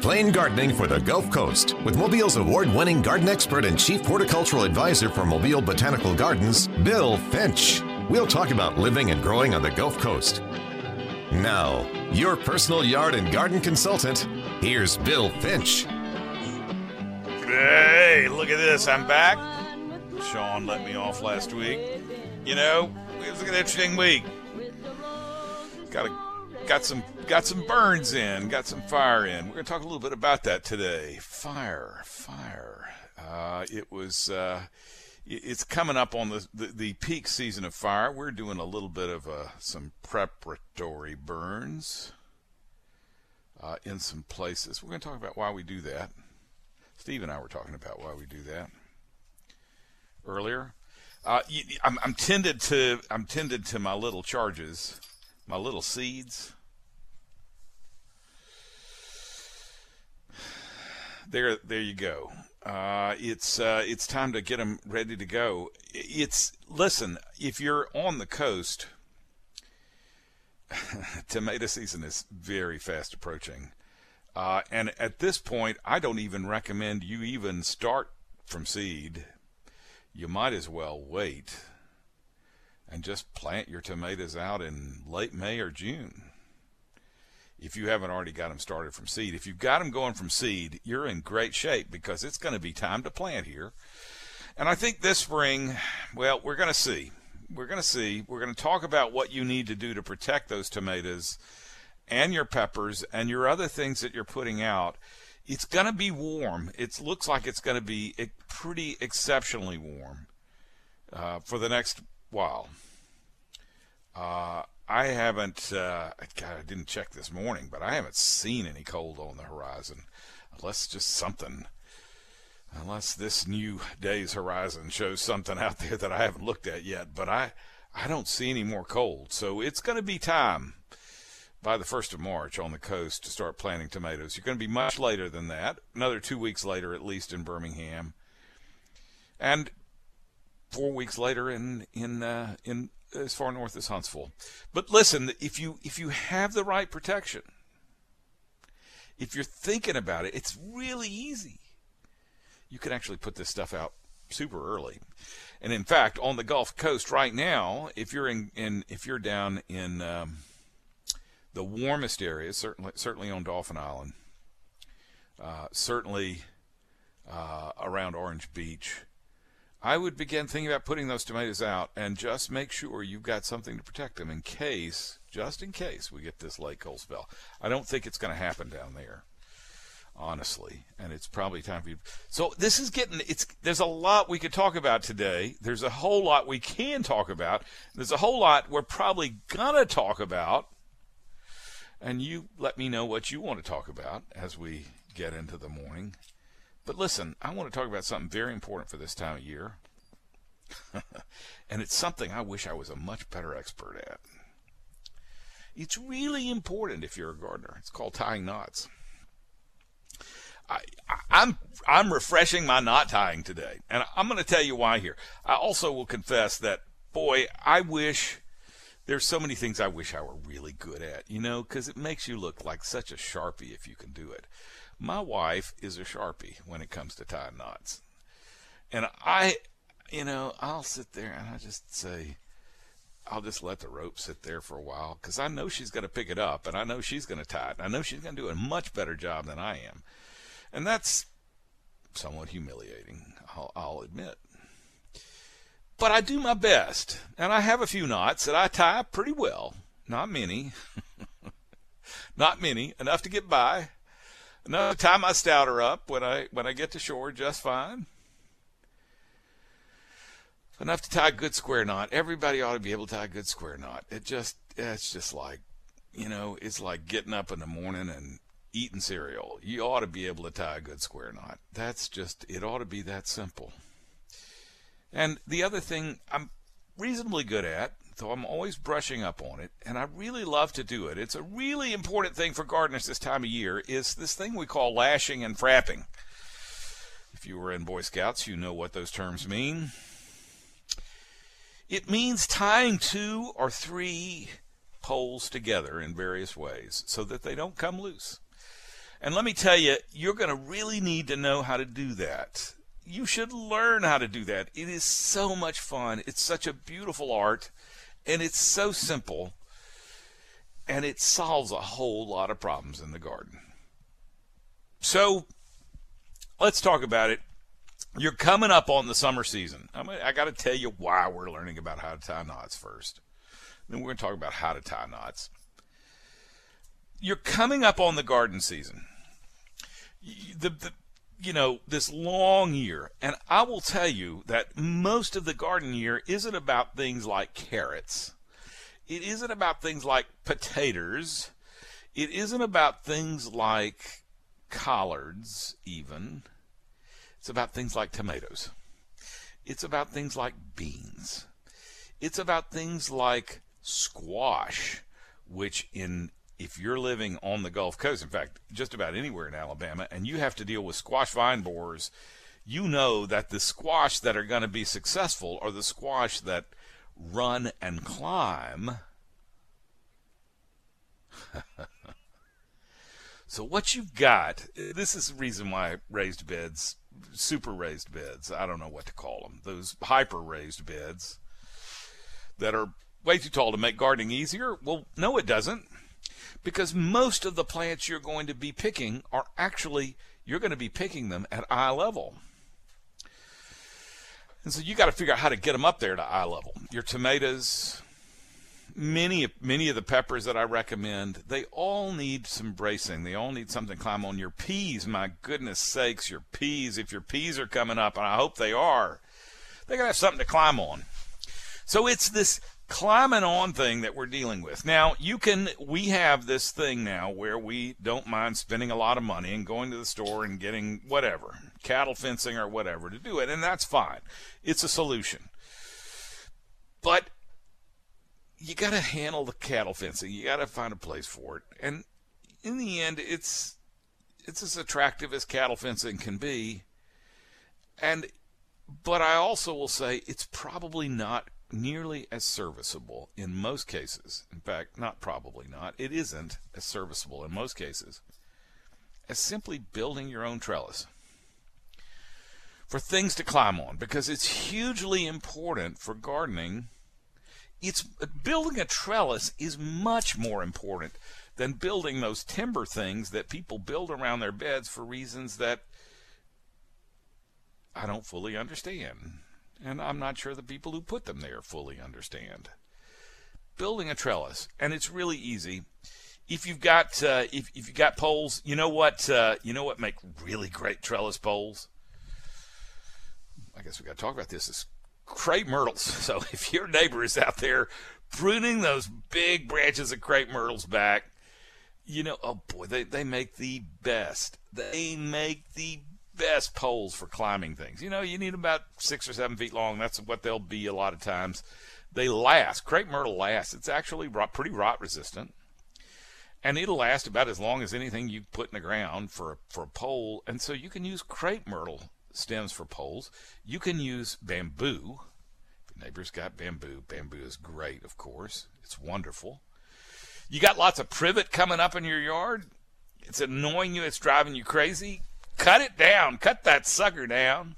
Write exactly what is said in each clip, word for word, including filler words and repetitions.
Explain Gardening for the Gulf Coast with Mobile's award-winning garden expert and chief horticultural advisor for Mobile Botanical Gardens, Bill Finch. We'll talk about living and growing on the Gulf Coast. Now, your personal yard and garden consultant, here's Bill Finch. Hey, look at this. I'm back. Sean let me off last week. You know, it was an interesting week. Got a, got some got some burns in, got some fire in. We're going to talk a little bit about that today. Fire, fire. Uh, it was, uh, it's coming up on the, the, the peak season of fire. We're doing a little bit of uh, some preparatory burns uh, in some places. We're going to talk about why we do that. Steve and I were talking about why we do that earlier. Uh, I'm, I'm tended to I'm tended to my little charges, my little seeds. There, there you go. Uh, it's uh, it's time to get them ready to go. It's listen, if you're on the coast, tomato season is very fast approaching, uh, and at this point, I don't even recommend you even start from seed. You might as well wait and just plant your tomatoes out in late May or June. If you haven't already got them started from seed. If you've got them going from seed, you're in great shape because it's going to be time to plant here. And I think this spring, well, we're going to see. We're going to see. We're going to talk about what you need to do to protect those tomatoes and your peppers and your other things that you're putting out. It's going to be warm. It looks like it's going to be pretty exceptionally warm uh, for the next while. Uh, I haven't, uh, God, I didn't check this morning, but I haven't seen any cold on the horizon, unless just something, unless this new day's horizon shows something out there that I haven't looked at yet. But I, I don't see any more cold, so it's going to be time by the first of March on the coast to start planting tomatoes. You're going to be much later than that, another two weeks later at least in Birmingham, and four weeks later in in uh, in as far north as Huntsville. But listen, if you if you have the right protection, if you're thinking about it, it's really easy. You can actually put this stuff out super early. And in fact, on the Gulf Coast right now, if you're in, in if you're down in um, the warmest areas, certainly certainly on Dauphin Island, uh, certainly uh, around Orange Beach, I would begin thinking about putting those tomatoes out and just make sure you've got something to protect them in case, just in case we get this late cold spell. I don't think it's going to happen down there, honestly, and it's probably time for you. So this is getting, it's, there's a lot we could talk about today. There's a whole lot we can talk about. There's a whole lot we're probably going to talk about, and you let me know what you want to talk about as we get into the morning. But listen, I want to talk about something very important for this time of year. And it's something I wish I was a much better expert at. It's really important if you're a gardener. It's called tying knots. I, I, I'm I'm refreshing my knot tying today, and I'm going to tell you why here. I also will confess that, boy, I wish there's so many things I wish I were really good at, you know, because it makes you look like such a Sharpie if you can do it. My wife is a Sharpie when it comes to tying knots. And I, you know, I'll sit there and I just say, I'll just let the rope sit there for a while because I know she's going to pick it up and I know she's going to tie it. And I know she's going to do a much better job than I am. And that's somewhat humiliating, I'll, I'll admit. But I do my best. And I have a few knots that I tie pretty well. Not many. Not many. Enough to get by. Enough to tie my stouter up when I when I get to shore just fine. Enough to tie a good square knot. Everybody ought to be able to tie a good square knot. It just it's just like, you know, it's like getting up in the morning and eating cereal. You ought to be able to tie a good square knot. That's just, it ought to be that simple. And the other thing I'm reasonably good at, though I'm always brushing up on it, and I really love to do it. It's a really important thing for gardeners this time of year, is this thing we call lashing and frapping. If you were in Boy Scouts, you know what those terms mean. It means tying two or three poles together in various ways so that they don't come loose. And let me tell you, you're going to really need to know how to do that. You should learn how to do that. It is so much fun. It's such a beautiful art, and it's so simple, and it solves a whole lot of problems in the garden. So let's talk about it. You're coming up on the summer season. I mean, I got to tell you why we're learning about how to tie knots first. Then we're going to talk about how to tie knots. You're coming up on the garden season. The, the you know, this long year. And I will tell you that most of the garden year isn't about things like carrots. It isn't about things like potatoes. It isn't about things like collards, even. It's about things like tomatoes. It's about things like beans. It's about things like squash, which in if you're living on the Gulf Coast, in fact, just about anywhere in Alabama, and you have to deal with squash vine borers, you know that the squash that are going to be successful are the squash that run and climb. So what you've got, this is the reason why raised beds, super raised beds, I don't know what to call them, those hyper raised beds that are way too tall to make gardening easier. Well, no, it doesn't. Because most of the plants you're going to be picking are actually, you're going to be picking them at eye level. And so you got to figure out how to get them up there to eye level. Your tomatoes, many, many of the peppers that I recommend, they all need some bracing. They all need something to climb on. Your peas, my goodness sakes, your peas, if your peas are coming up, and I hope they are, they got to have something to climb on. So it's this climbing on thing that we're dealing with. Now, you can, we have this thing now where we don't mind spending a lot of money and going to the store and getting whatever, cattle fencing or whatever to do it, and that's fine. It's a solution. But you got to handle the cattle fencing. You got to find a place for it. And in the end, it's it's as attractive as cattle fencing can be. And but I also will say it's probably not nearly as serviceable in most cases. In fact, not probably not. It isn't as serviceable in most cases as simply building your own trellis for things to climb on, because it's hugely important for gardening. It's building a trellis is much more important than building those timber things that people build around their beds for reasons that I don't fully understand. And I'm not sure the people who put them there fully understand. Building a trellis, and it's really easy. If you've got uh, if if you've got poles, you know what uh, you know what make really great trellis poles. I guess we got to talk about this. Is crepe myrtles. So if your neighbor is out there pruning those big branches of crepe myrtles back, you know, oh boy, they they make the best. They make the best poles for climbing things. You know, you need about six or seven feet long. That's what they'll be a lot of times. They last. Crepe myrtle lasts. It's actually rot, pretty rot resistant. And it'll last about as long as anything you put in the ground for, for a pole. And so you can use crepe myrtle stems for poles. You can use bamboo. If your neighbor's got bamboo, bamboo is great, of course. It's wonderful. You got lots of privet coming up in your yard. It's annoying you. It's driving you crazy. Cut it down. Cut that sucker down.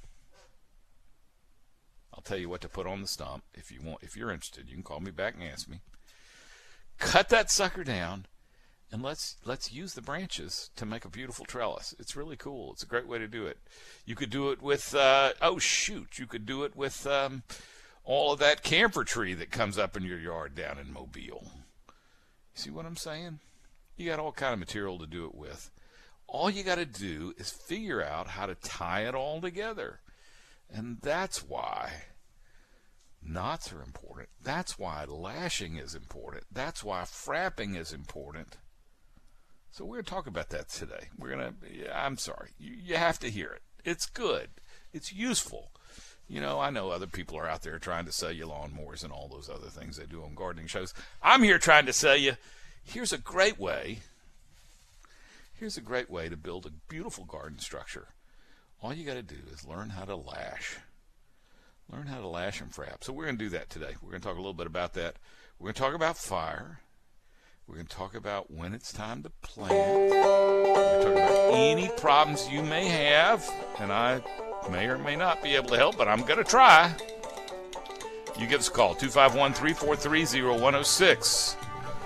I'll tell you what to put on the stump if you want. If you're interested, you can call me back and ask me. Cut that sucker down, and let's let's use the branches to make a beautiful trellis. It's really cool. It's a great way to do it. You could do it with uh, oh shoot, you could do it with um, all of that camphor tree that comes up in your yard down in Mobile. You see what I'm saying? You got all kind of material to do it with. All you got to do is figure out how to tie it all together. And that's why knots are important. That's why lashing is important. That's why frapping is important. So we're going to talk about that today. We're going to, I'm sorry, you, you have to hear it. It's good. It's useful. You know, I know other people are out there trying to sell you lawnmowers and all those other things they do on gardening shows. I'm here trying to sell you, here's a great way Here's a great way to build a beautiful garden structure. All you got to do is learn how to lash. Learn how to lash and frap. So we're going to do that today. We're going to talk a little bit about that. We're going to talk about fire. We're going to talk about when it's time to plant. We're going to talk about any problems you may have, and I may or may not be able to help, but I'm going to try. You give us a call, two five one, three four three, zero one zero six.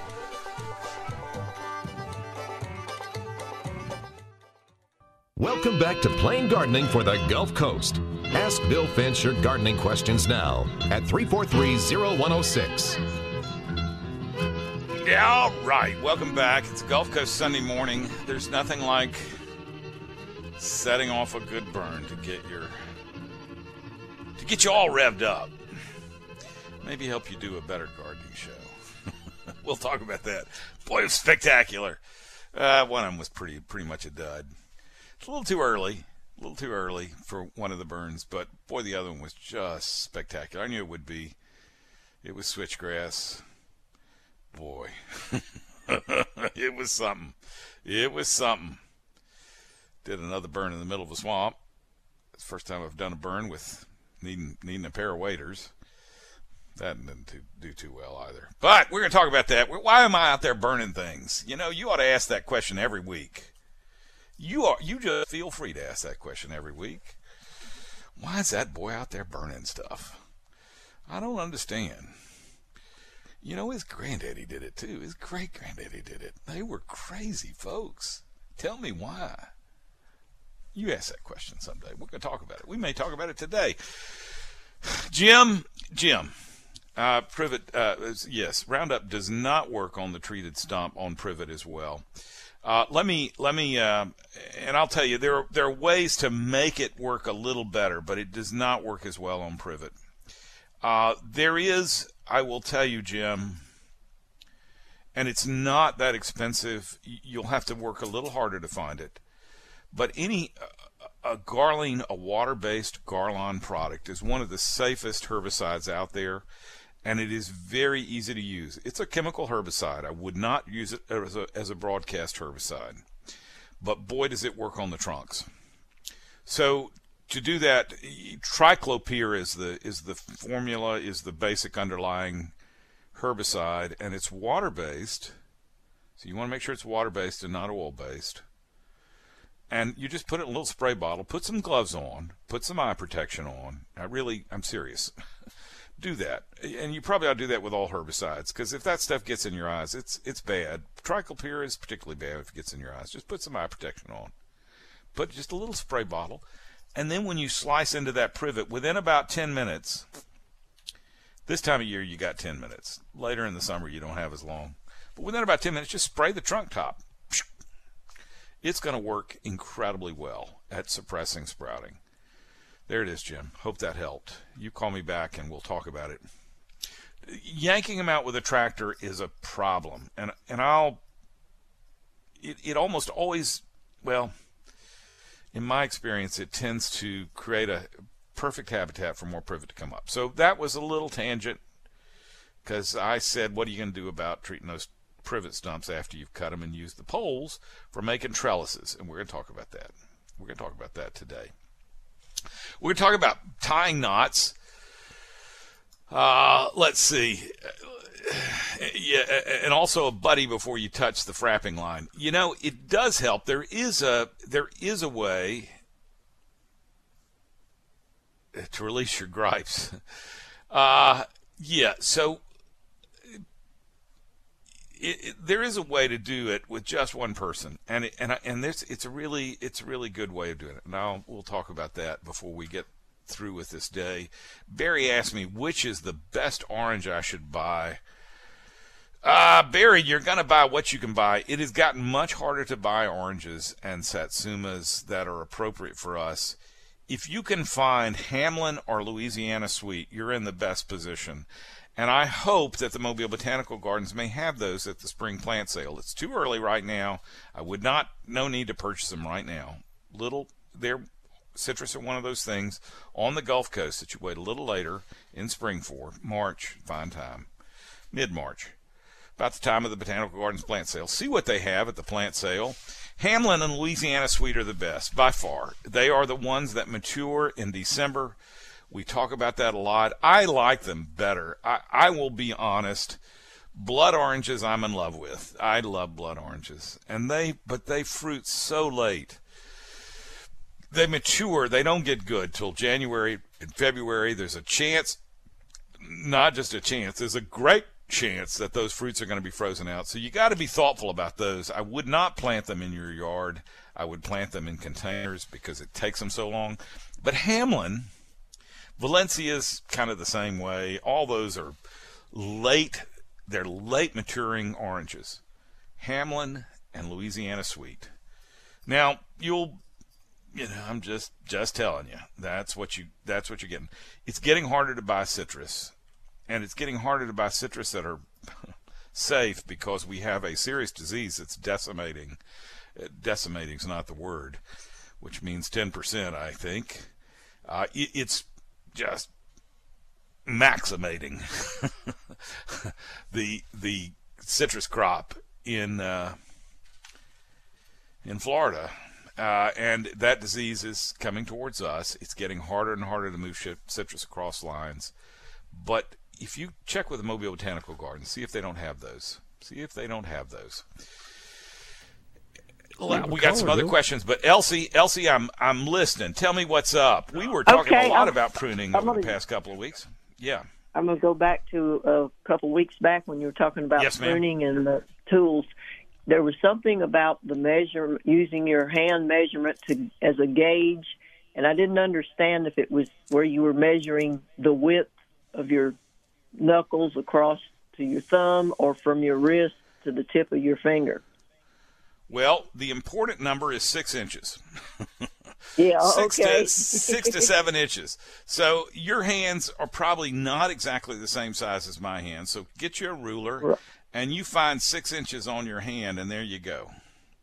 Welcome back to Plain Gardening for the Gulf Coast. Ask Bill Finch your gardening questions now at three four three, zero one zero six. Yeah, all right. Welcome back. It's Gulf Coast Sunday morning. There's nothing like setting off a good burn to get your to get you all revved up. Maybe help you do a better gardening show. We'll talk about that. Boy, it was spectacular. Uh, one of them was pretty pretty much a dud. It's a little too early. A little too early for one of the burns, but boy, the other one was just spectacular. I knew it would be. It was switchgrass. Boy, it was something. It was something. Did another burn in the middle of a swamp. It's the first time I've done a burn with needing needing a pair of waders. That didn't do, do too well either. But we're going to talk about that. Why am I out there burning things? You know, you ought to ask that question every week. You are. You just feel free to ask that question every week. Why is that boy out there burning stuff? I don't understand. You know, his granddaddy did it too. His great-granddaddy did it. They were crazy folks. Tell me why. You ask that question someday. We're going to talk about it. We may talk about it today. Jim, Jim, uh, privet, uh, yes, Roundup does not work on the treated stump on privet as well. Uh, let me, let me, uh, and I'll tell you, there are, there are ways to make it work a little better, but it does not work as well on privet. Uh, there is, I will tell you, Jim, and it's not that expensive. You'll have to work a little harder to find it. But any, a Garline, a water-based Garline product is one of the safest herbicides out there. And it is very easy to use. It's a chemical herbicide. I would not use it as a, as a broadcast herbicide. But boy, does it work on the trunks. So to do that, triclopyr is the is the formula, is the basic underlying herbicide, and it's water-based. So you want to make sure it's water-based and not oil-based. And you just put it in a little spray bottle, put some gloves on, put some eye protection on. I really, I'm serious. Do that, and you probably ought to do that with all herbicides, because if that stuff gets in your eyes, it's it's bad. Triclopyr is particularly bad if it gets in your eyes. Just put some eye protection on. Put just a little spray bottle, and then when you slice into that privet, within about ten minutes, this time of year you got ten minutes. Later in the summer you don't have as long. But within about ten minutes, just spray the trunk top. It's going to work incredibly well at suppressing sprouting. There it is, Jim. Hope that helped. You call me back and we'll talk about it. Yanking them out with a tractor is a problem. And and I'll, it, it almost always, well, in my experience, it tends to create a perfect habitat for more privet to come up. So that was a little tangent, because I said, what are you going to do about treating those privet stumps after you've cut them and used the poles for making trellises? And we're going to talk about that. We're going to talk about that today. We're going to talk about tying knots. Uh, let's see. Yeah, and also a buddy before you touch the frapping line. You know, it does help. There is a there is a way to release your gripes. Uh, yeah, so It, it, there is a way to do it with just one person, and it, and I, and this it's a really it's a really good way of doing it. Now we'll talk about that before we get through with this day. Barry asked me which is the best orange I should buy. Uh, Barry, you're gonna buy what you can buy. It has gotten much harder to buy oranges and satsumas that are appropriate for us. If you can find Hamlin or Louisiana Sweet, you're in the best position. And I hope that the Mobile Botanical Gardens may have those at the spring plant sale. It's too early right now. I would not, no need to purchase them right now. Little, they're, citrus are one of those things on the Gulf Coast that you wait a little later in spring for. March, fine time. Mid-March, about the time of the Botanical Gardens plant sale. See what they have at the plant sale. Hamlin and Louisiana Sweet are the best, by far. They are the ones that mature in December. We talk about that a lot. I like them better. I, I will be honest. Blood oranges I'm in love with. I love blood oranges. And they, but they fruit so late. They mature, they don't get good till January and February. There's a chance, not just a chance, there's a great chance that those fruits are going to be frozen out. So you got to be thoughtful about those. I would not plant them in your yard. I would plant them in containers because it takes them so long. But Hamlin, Valencia's kind of the same way. All those are late, they're late maturing oranges. Hamlin and Louisiana Sweet. Now, you'll You know, I'm just just telling you. That's what you that's what you're getting. It's getting harder to buy citrus, and it's getting harder to buy citrus that are safe because we have a serious disease that's decimating. Decimating is not the word, which means ten percent, I think. Uh, it, it's just maximating the the citrus crop in uh, in Florida. Uh, and that disease is coming towards us. It's getting harder and harder to move citrus across lines. But if you check with the Mobile Botanical Garden, see if they don't have those. See if they don't have those. We got some other questions, but Elsie, Elsie, I'm I'm listening. Tell me what's up. We were talking okay, a lot I'm, about pruning I'm over gonna, the past couple of weeks. Yeah. I'm going to go back to a couple weeks back when you were talking about yes, pruning and the tools. There was something about the measure, using your hand measurement to as a gauge, and I didn't understand if it was where you were measuring the width of your knuckles across to your thumb or from your wrist to the tip of your finger. Well, the important number is six inches. Yeah, six okay. To, six to seven inches. So your hands are probably not exactly the same size as my hands. So get you a ruler, Right. and you find six inches on your hand, and there you go.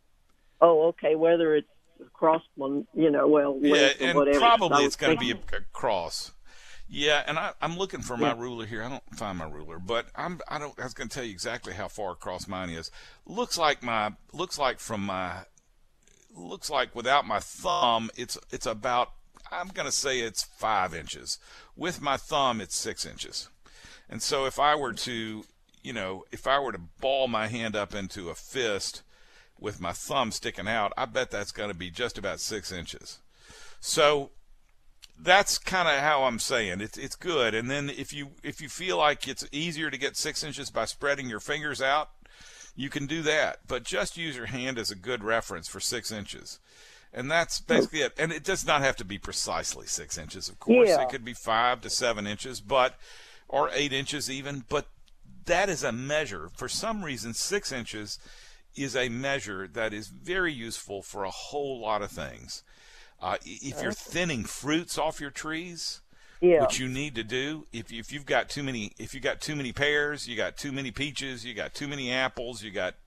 Oh, okay. Whether it's across one, you know, well, Yeah, width or and whatever. probably I it's going to be thinking- a, a cross. Yeah, and I, I'm looking for my Yeah. ruler here. I don't find my ruler, but I'm I don't. I was going to tell you exactly how far across mine is. Looks like my looks like from my looks like without my thumb, it's it's about. I'm going to say it's five inches. With my thumb, it's six inches. And so if I were to, you know, if I were to ball my hand up into a fist with my thumb sticking out, I bet that's going to be just about six inches. So that's kind of how I'm saying it's it's good. And then if you if you feel like it's easier to get six inches by spreading your fingers out, you can do that. But just use your hand as a good reference for six inches. And that's basically it. And it does not have to be precisely six inches, of course. Yeah. It could be five to seven inches, but or eight inches even. But that is a measure. For some reason, six inches is a measure that is very useful for a whole lot of things. Uh, if you're thinning fruits off your trees, Yeah. which you need to do, if you, if you've got too many, if you got too many pears, you got too many peaches, you got too many apples, you got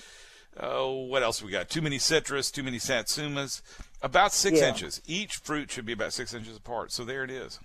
oh, what else we got? Too many citrus, too many satsumas. About six Yeah. inches. Each fruit should be about six inches apart. So there it is.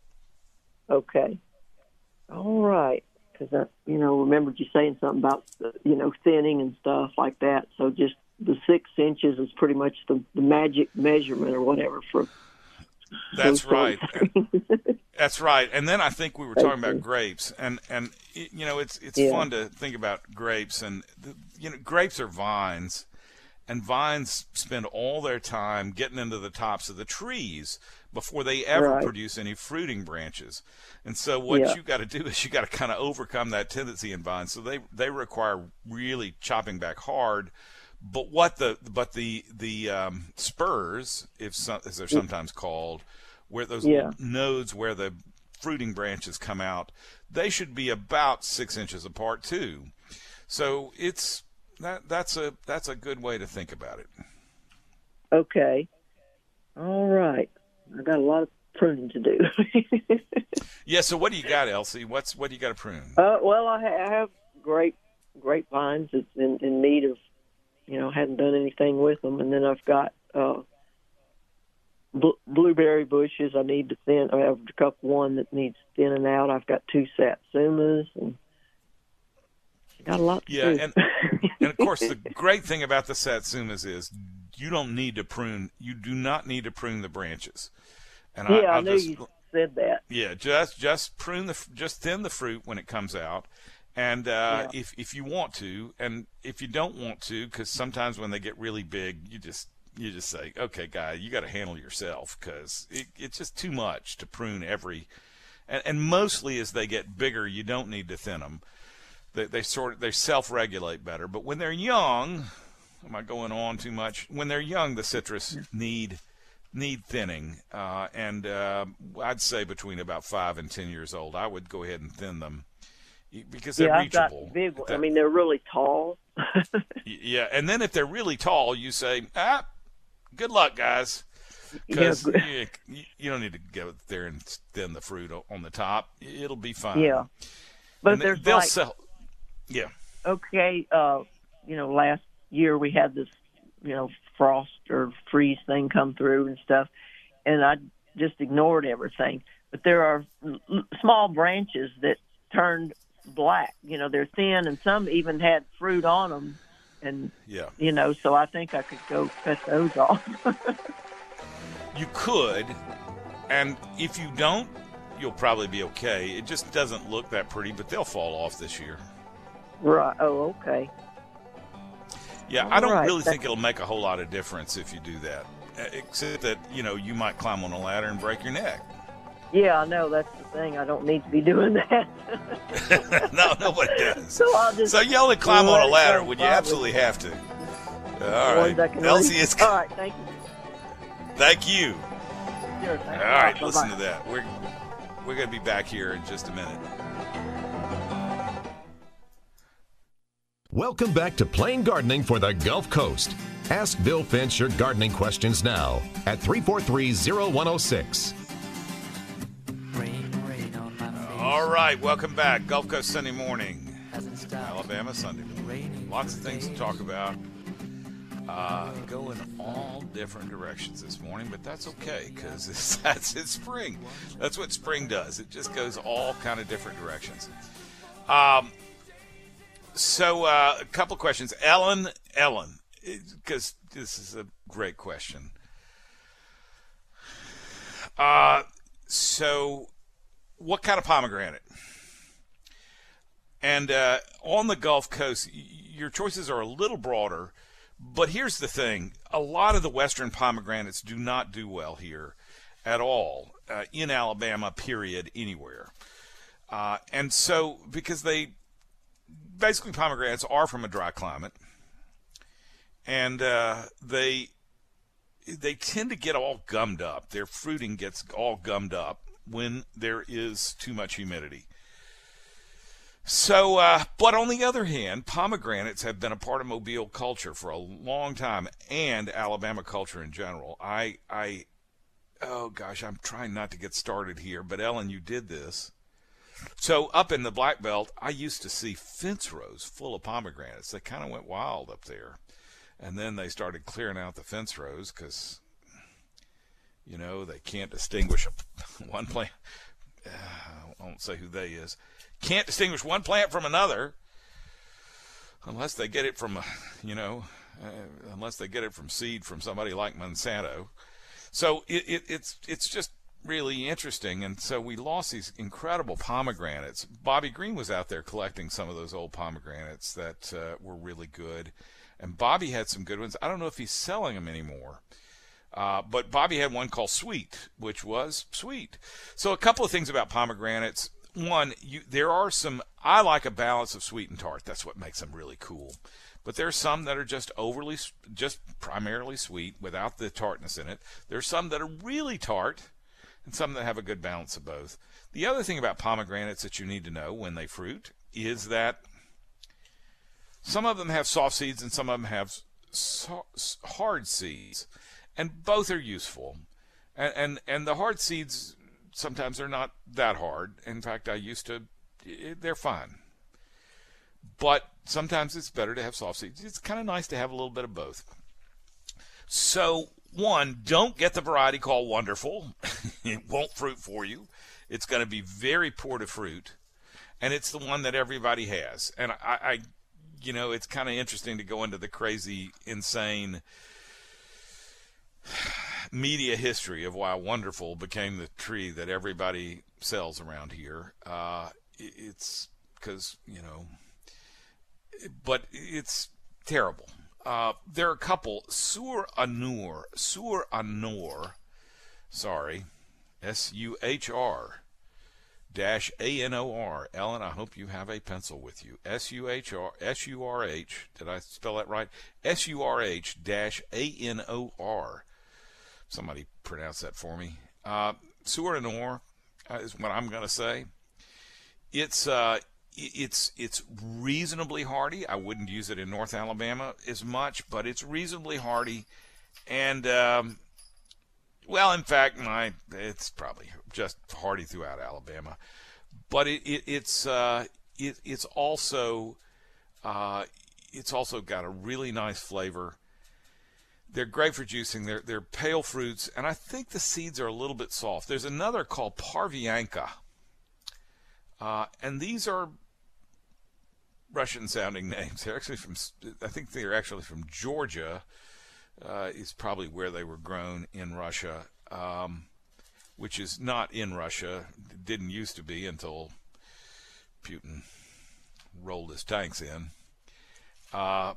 Okay. All right. Because I, you know, remembered you saying something about, you know, thinning and stuff like that. So just the six inches is pretty much the, the magic measurement or whatever for. That's those right. sort of things. That's right. And then I think we were talking about grapes, and and it, you know it's it's Yeah. fun to think about grapes, and you know grapes are vines, and vines spend all their time getting into the tops of the trees before they ever Right. produce any fruiting branches. And so what Yeah. you got to do is you got to kind of overcome that tendency in vines. So they they require really chopping back hard. But what the but the the um, spurs, if some, as they're sometimes called, where those Yeah. little nodes where the fruiting branches come out, they should be about six inches apart too. So it's that that's a that's a good way to think about it. Okay. All right. I got a lot of pruning to do. Yeah. So what do you got, Elsie? What's what do you got to prune? uh, well, I, ha- I have grape grapevines that's in, in need of, you know, hadn't done anything with them, and then I've got uh, bl- blueberry bushes. I need to thin. I have a couple one that needs thinning out. I've got two satsumas, and got a lot to Yeah, do. and and of course the great thing about the satsumas is you don't need to prune. You do not need to prune the branches. And yeah, I, I I'll knew just, you said that. Yeah, just just prune the just thin the fruit when it comes out, And uh, Yeah. if if you want to, and if you don't want to, because sometimes when they get really big, you just you just say, okay, guy, you got to handle yourself, because it, it's just too much to prune every. And, and mostly as they get bigger, you don't need to thin them. They, they sort of they self-regulate better. But when they're young, am I going on too much? When they're young, the citrus need need thinning, uh, and uh, I'd say between about five and ten years old, I would go ahead and thin them. Because they're yeah, I've got reachable. big ones. That- I mean, they're really tall. yeah, and then if they're really tall, you say, ah, good luck, guys. Yeah, Because good. you, you don't need to go there and thin the fruit o- on the top. It'll be fine. Yeah. But And they- there's they'll like, sell. Yeah. okay, uh, you know, last year we had this, you know, frost or freeze thing come through and stuff, and I just ignored everything. But there are l- small branches that turned black. You know, they're thin, and some even had fruit on them. And, Yeah. you know, so I think I could go cut those off. You could, and if you don't, you'll probably be okay. It just doesn't look that pretty, but they'll fall off this year. Right. Oh, okay. Yeah, All I don't right. really think it'll make a whole lot of difference if you do that, uh, except that, you know, you might climb on a ladder and break your neck. Yeah, I know. That's the thing. I don't need to be doing that. No, nobody does. So I'll just. So you only climb let on a it ladder go when you probably. absolutely have to. The All ones I right. can Elsie read. is. All right. Thank you. Thank you. Sure, All thanks a right, lot. listen Bye-bye. to that. We're we're going to be back here in just a minute. Welcome back to Plain Gardening for the Gulf Coast. Ask Bill Finch your gardening questions now at three four three, zero one zero six. Rain, rain on my face. All right, welcome back. Gulf Coast Sunday morning. Hasn't stopped. Alabama Sunday morning. Raining Lots of for things to days. talk about. Uh, going all different directions this morning, but that's okay because that's it's spring. That's what spring does. It just goes all kind of different directions. Um, so uh, a couple questions. Ellen, Ellen, because this is a great question. Uh, so what kind of pomegranate? And uh, on the Gulf Coast, y- your choices are a little broader. But here's the thing. A lot of the western pomegranates do not do well here at all, uh, in Alabama, period, anywhere. Uh, and so, because they, basically pomegranates are from a dry climate, and uh, they they tend to get all gummed up. Their fruiting gets all gummed up when there is too much humidity. So, uh, but on the other hand, pomegranates have been a part of Mobile culture for a long time, and Alabama culture in general. I, I, oh gosh, I'm trying not to get started here, but Ellen, you did this. So up in the Black Belt, I used to see fence rows full of pomegranates. They kind of went wild up there. And then they started clearing out the fence rows because, you know, they can't distinguish one plant. Uh, I won't say who they is. Can't distinguish one plant from another unless they get it from, you know, uh, unless they get it from seed from somebody like Monsanto. So it, it, it's it's just really interesting. And so we lost these incredible pomegranates. Bobby Green was out there collecting some of those old pomegranates that uh, were really good. And Bobby had some good ones. I don't know if he's selling them anymore. Uh, but Bobby had one called Sweet, which was sweet. So a couple of things about pomegranates. One, you, there are some, I like a balance of sweet and tart. That's what makes them really cool. But there's some that are just overly, just primarily sweet without the tartness in it. There's some that are really tart and some that have a good balance of both. The other thing about pomegranates that you need to know when they fruit is that some of them have soft seeds and some of them have so, hard seeds. And both are useful. And, and, and the hard seeds, sometimes they're not that hard. In fact, I used to, they're fine. But sometimes it's better to have soft seeds. It's kind of nice to have a little bit of both. So, one, don't get the variety called Wonderful. It won't fruit for you. It's going to be very poor to fruit. And it's the one that everybody has. And I, I you know, it's kind of interesting to go into the crazy, insane media history of why Wonderful became the tree that everybody sells around here. Uh, it's because, you know, but it's terrible. Uh, there are a couple. Sur Anur, Sur Anur, sorry, S U H R dash A N O R. Ellen, I hope you have a pencil with you. S U H R, S U R H, did I spell that right? S U R H dash A N O R. Somebody pronounce that for me. Uh, Sur Anur uh, is what I'm going to say. It's uh, it's it's reasonably hardy. I wouldn't use it in North Alabama as much, but it's reasonably hardy. And, um, well, in fact, my it's probably just hardy throughout Alabama. But it, it it's uh, it, it's also uh, it's also got a really nice flavor. They're great for juicing. They're they're pale fruits, and I think the seeds are a little bit soft. There's another called Parvianka, uh, and these are Russian-sounding names. They're actually from, I think they're actually from Georgia. Uh, is probably where they were grown in Russia, um, which is not in Russia. It didn't used to be until Putin rolled his tanks in. Uh,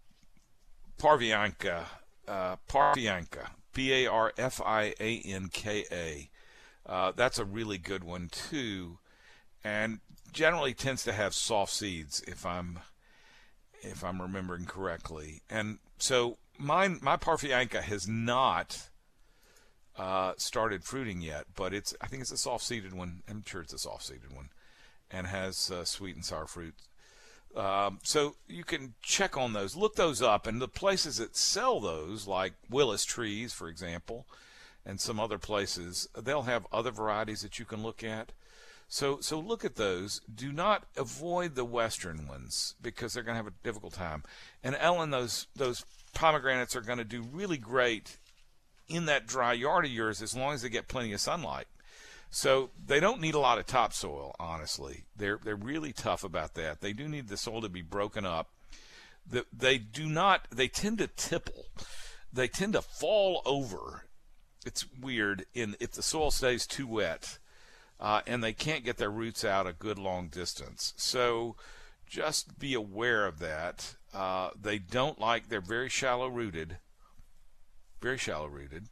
Parvianka. Uh, Parfianka, P A R F I A N K A. Uh, that's a really good one too, and generally tends to have soft seeds, if I'm if I'm remembering correctly. And so mine, my Parfianka has not uh, started fruiting yet, but it's I think it's a soft-seeded one. I'm sure it's a soft-seeded one, and has uh, sweet and sour fruit. Um, so you can check on those, look those up, and the places that sell those, like Willis Trees, for example, and some other places, they'll have other varieties that you can look at. So, so look at those. Do not avoid the Western ones because they're going to have a difficult time. And Ellen, those those pomegranates are going to do really great in that dry yard of yours as long as they get plenty of sunlight. So they don't need a lot of topsoil, honestly. They're they're really tough about that. They do need the soil to be broken up. The, they do not, they tend to tipple. They tend to fall over. It's weird in if the soil stays too wet, uh, and they can't get their roots out a good long distance. So just be aware of that. Uh, they don't like, they're very shallow rooted, very shallow rooted.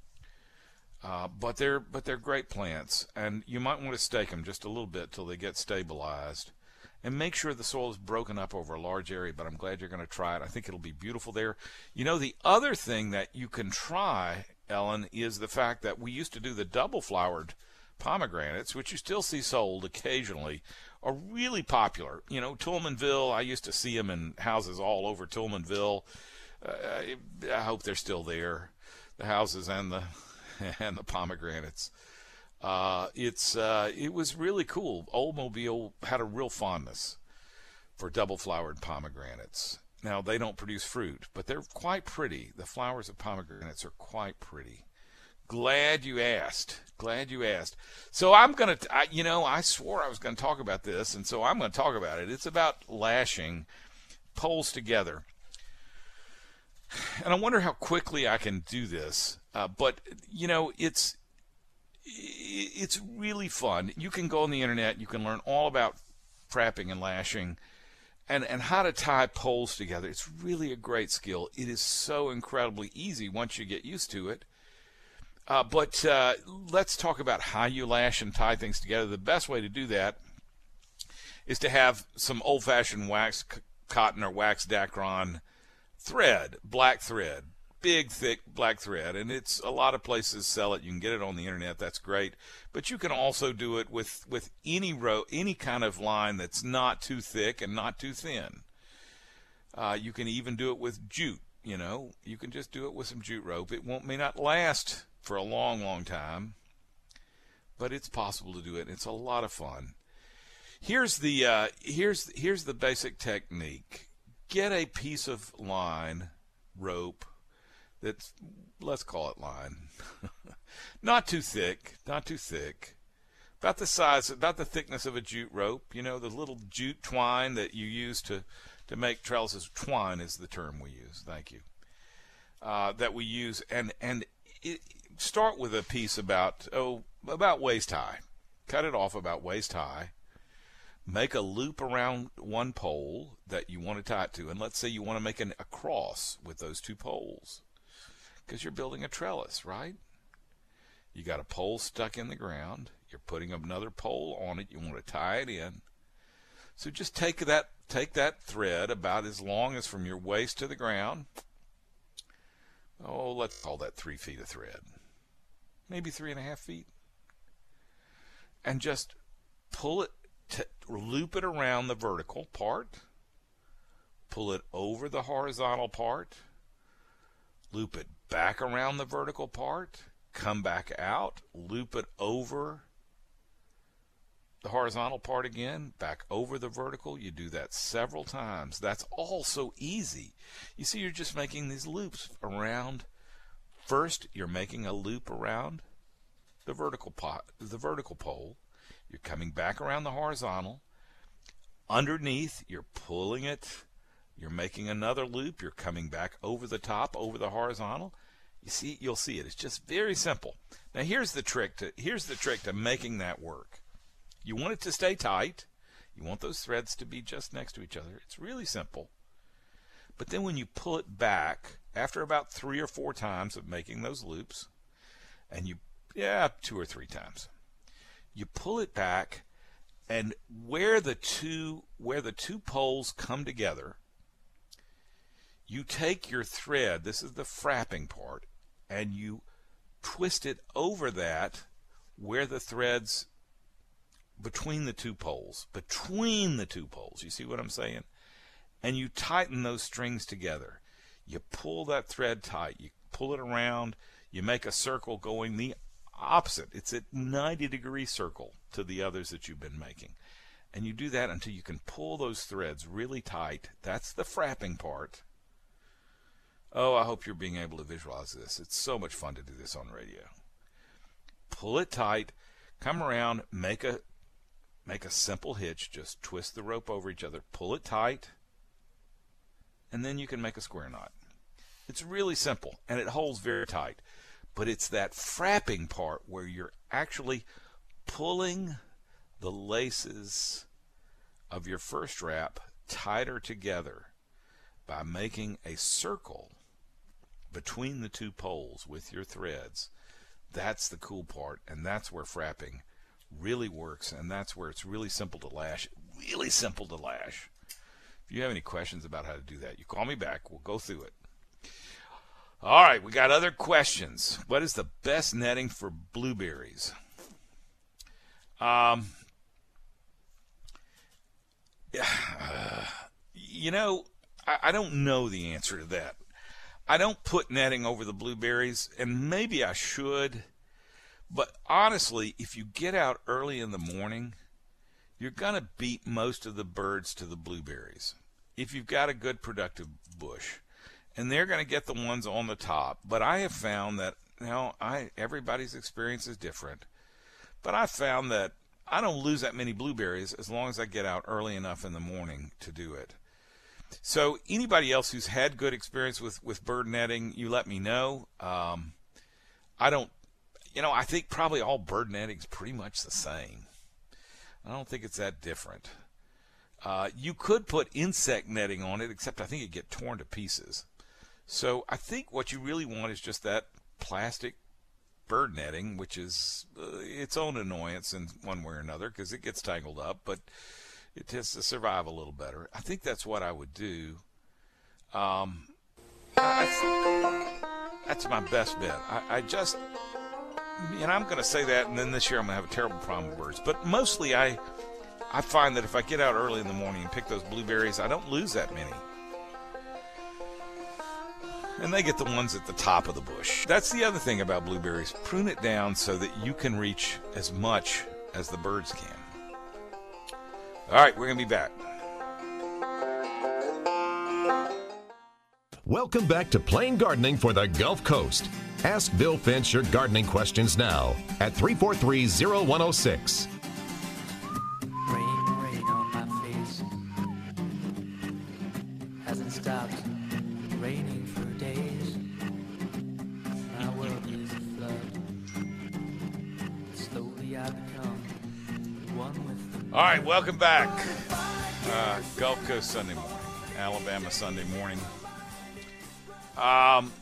Uh, but they're but they're great plants, and you might want to stake them just a little bit till they get stabilized, and make sure the soil is broken up over a large area. But I'm glad you're going to try it. I think it'll be beautiful there. You know, the other thing that you can try, Ellen, is the fact that we used to do the double-flowered pomegranates, which you still see sold occasionally, are really popular. You know, Tillmanville, I used to see them in houses all over Tillmanville. Uh, I, I hope they're still there, the houses and the and the pomegranates. Uh, it's uh, it was really cool. Old Mobile had a real fondness for double-flowered pomegranates. Now, they don't produce fruit, but they're quite pretty. The flowers of pomegranates are quite pretty. Glad you asked. Glad you asked. So I'm going to, you know, I swore I was going to talk about this, and so I'm going to talk about it. It's about lashing poles together. And I wonder how quickly I can do this. Uh, but, you know, it's it's really fun. You can go on the internet. You can learn all about frapping and lashing and, and how to tie poles together. It's really a great skill. It is so incredibly easy once you get used to it. Uh, but uh, let's talk about how you lash and tie things together. The best way to do that is to have some old-fashioned wax cotton or wax Dacron thread, black thread, big, thick black thread. And it's a lot of places sell it. You can get it on the internet. That's great. But you can also do it with, with any row, any kind of line that's not too thick and not too thin. Uh, you can even do it with jute. You know, you can just do it with some jute rope. It won't may not last for a long, long time, but it's possible to do it. It's a lot of fun. Here's the uh, here's here's the basic technique. Get a piece of line, rope, that's, let's call it line, not too thick, not too thick, about the size, about the thickness of a jute rope. You know, the little jute twine that you use to to make trellises. Twine is the term we use. Thank you. Uh, that we use, and and it, start with a piece about oh about waist high. Cut it off about waist high. make a loop around one pole that you want to tie it to. And let's say you want to make an, a cross with those two poles because you're building a trellis, right? You got a pole stuck in the ground. You're putting another pole on it. You want to tie it in. So just take that, take that thread about as long as from your waist to the ground. Oh, let's call that three feet of thread. Maybe three and a half feet. And just pull it, t- loop it around the vertical part. Pull it over the horizontal part. Loop it back around the vertical part. Come back out. Loop it over the horizontal part again. Back over the vertical. You do that several times. That's all so easy. You see, you're just making these loops around. First, you're making a loop around the vertical pot, the vertical pole. You're coming back around the horizontal. Underneath, you're pulling it. You're making another loop. You're coming back over the top, over the horizontal. You see, you'll see it. It's just very simple. Now, here's the trick to here's the trick to making that work. You want it to stay tight. You want those threads to be just next to each other. It's really simple. But then when you pull it back, after about three or four times of making those loops, and you, yeah, two or three times, you pull it back, and where the two, where the two poles come together, you take your thread, this is the frapping part, and you twist it over that where the threads between the two poles, between the two poles, you see what I'm saying? And you tighten those strings together. You pull that thread tight, you pull it around, you make a circle going the opposite. It's a ninety degree circle to the others that you've been making. And you do that until you can pull those threads really tight. That's the frapping part. Oh, I hope you're being able to visualize this. It's so much fun to do this on radio. Pull it tight, come around, make a make a simple hitch, just twist the rope over each other, pull it tight, and then you can make a square knot. It's really simple, and it holds very tight. But it's that frapping part where you're actually pulling the laces of your first wrap tighter together by making a circle between the two poles with your threads. That's the cool part, and that's where frapping really works, and that's where it's really simple to lash. Really simple to lash. If you have any questions about how to do that, you call me back. We'll go through it. All right, we got other questions. What is the best netting for blueberries? Um, yeah, uh, you know, I, I don't know the answer to that. I don't put netting over the blueberries, and maybe I should. But honestly, if you get out early in the morning, you're going to beat most of the birds to the blueberries if you've got a good productive bush. And they're going to get the ones on the top. But I have found that, you know, I, everybody's experience is different. But I found that I don't lose that many blueberries as long as I get out early enough in the morning to do it. So anybody else who's had good experience with, with bird netting, you let me know. Um, I don't, you know, I think probably all bird netting is pretty much the same. I don't think it's that different. Uh, you could put insect netting on it, except I think it'd get torn to pieces. So I think what you really want is just that plastic bird netting, which is uh, its own annoyance in one way or another because it gets tangled up, but it tends to survive a little better. I think that's what I would do. Um, that's, that's my best bet. I, I just, and I'm going to say that, and then this year I'm going to have a terrible problem with birds. But mostly I, I find that if I get out early in the morning and pick those blueberries, I don't lose that many. And they get the ones at the top of the bush. That's the other thing about blueberries. Prune it down so that you can reach as much as the birds can. All right, we're going to be back. Welcome back to Plain Gardening for the Gulf Coast. Ask Bill Finch your gardening questions now at three four three, zero one zero six. Rain, rain on my face. Hasn't stopped raining for days. My world is a flood. Slowly I become one with the All right, welcome back. Uh, Gulf Coast Sunday morning, Alabama Sunday morning. Um,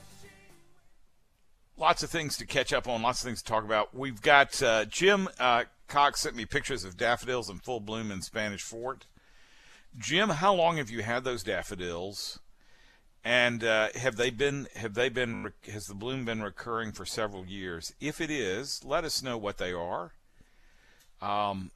lots of things to catch up on, lots of things to talk about. We've got uh, Jim uh, Cox sent me pictures of daffodils in full bloom in Spanish Fort. Jim, how long have you had those daffodils? And uh, have they been? Have they been? Has the bloom been recurring for several years? If it is, let us know what they are. Um,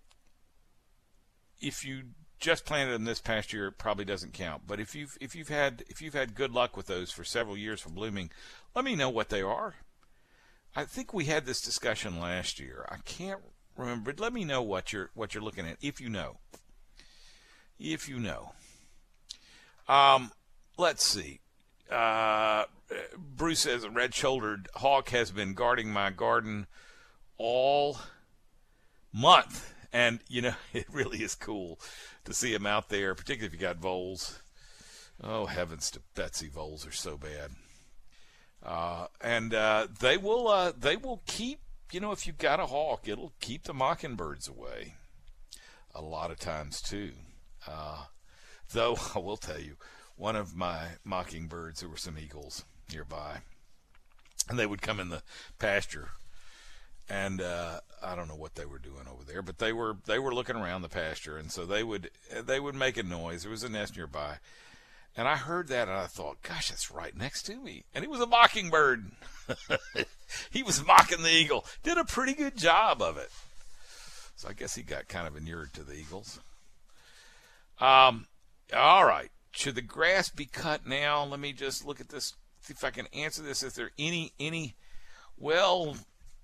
if you just planted them this past year, it probably doesn't count. But if you've if you've had if you've had good luck with those for several years from blooming, let me know what they are. I think we had this discussion last year. I can't remember. Let me know what you're what you're looking at, if you know. If you know. Um, let's see. Uh, Bruce says a red-shouldered hawk has been guarding my garden all month. And, you know, it really is cool to see him out there, particularly if you got voles. Oh, heavens to Betsy, voles are so bad. Uh, and uh, they will uh, they will keep, you know, if you've got a hawk, it'll keep the mockingbirds away a lot of times, too. Uh, though, I will tell you, one of my mockingbirds, there were some eagles nearby, and they would come in the pasture. And uh, I don't know what they were doing over there, but they were they were looking around the pasture, and so they would they would make a noise. There was a nest nearby, and I heard that, and I thought, "Gosh, that's right next to me." And it was a mockingbird. He was mocking the eagle. Did a pretty good job of it. So I guess he got kind of inured to the eagles. Um, all right. Should the grass be cut now? Let me just look at this. See if I can answer this. Is there any any? Well.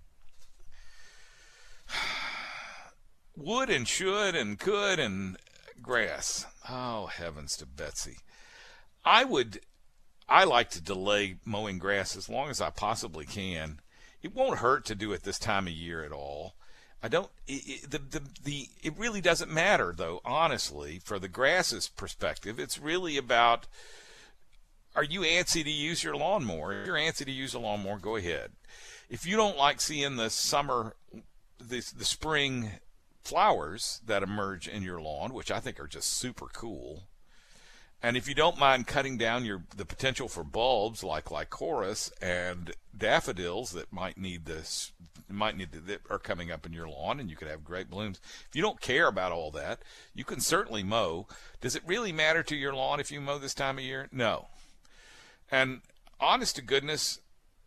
Would and should and could and grass. Oh, heavens to Betsy. I would, I like to delay mowing grass as long as I possibly can. It won't hurt to do it this time of year at all. I don't, it, it, the, the, the, it really doesn't matter, though, honestly, for the grass's perspective. It's really about, are you antsy to use your lawnmower? If you're antsy to use a lawnmower, go ahead. If you don't like seeing the summer The, the spring flowers that emerge in your lawn, which I think are just super cool, and if you don't mind cutting down your the potential for bulbs like lycoris and daffodils that might need this might need to, that are coming up in your lawn, and you could have great blooms. If you don't care about all that, you can certainly mow. Does it really matter to your lawn if you mow this time of year? No. And honest to goodness,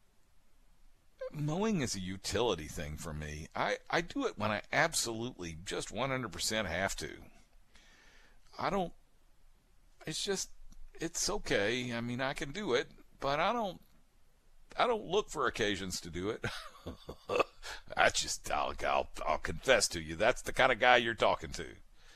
mowing is a utility thing for me. I, I do it when I absolutely just one hundred percent have to. I don't, it's just, it's okay. I mean, I can do it, but I don't, I don't look for occasions to do it. I just, I'll, I'll, I'll confess to you, that's the kind of guy you're talking to.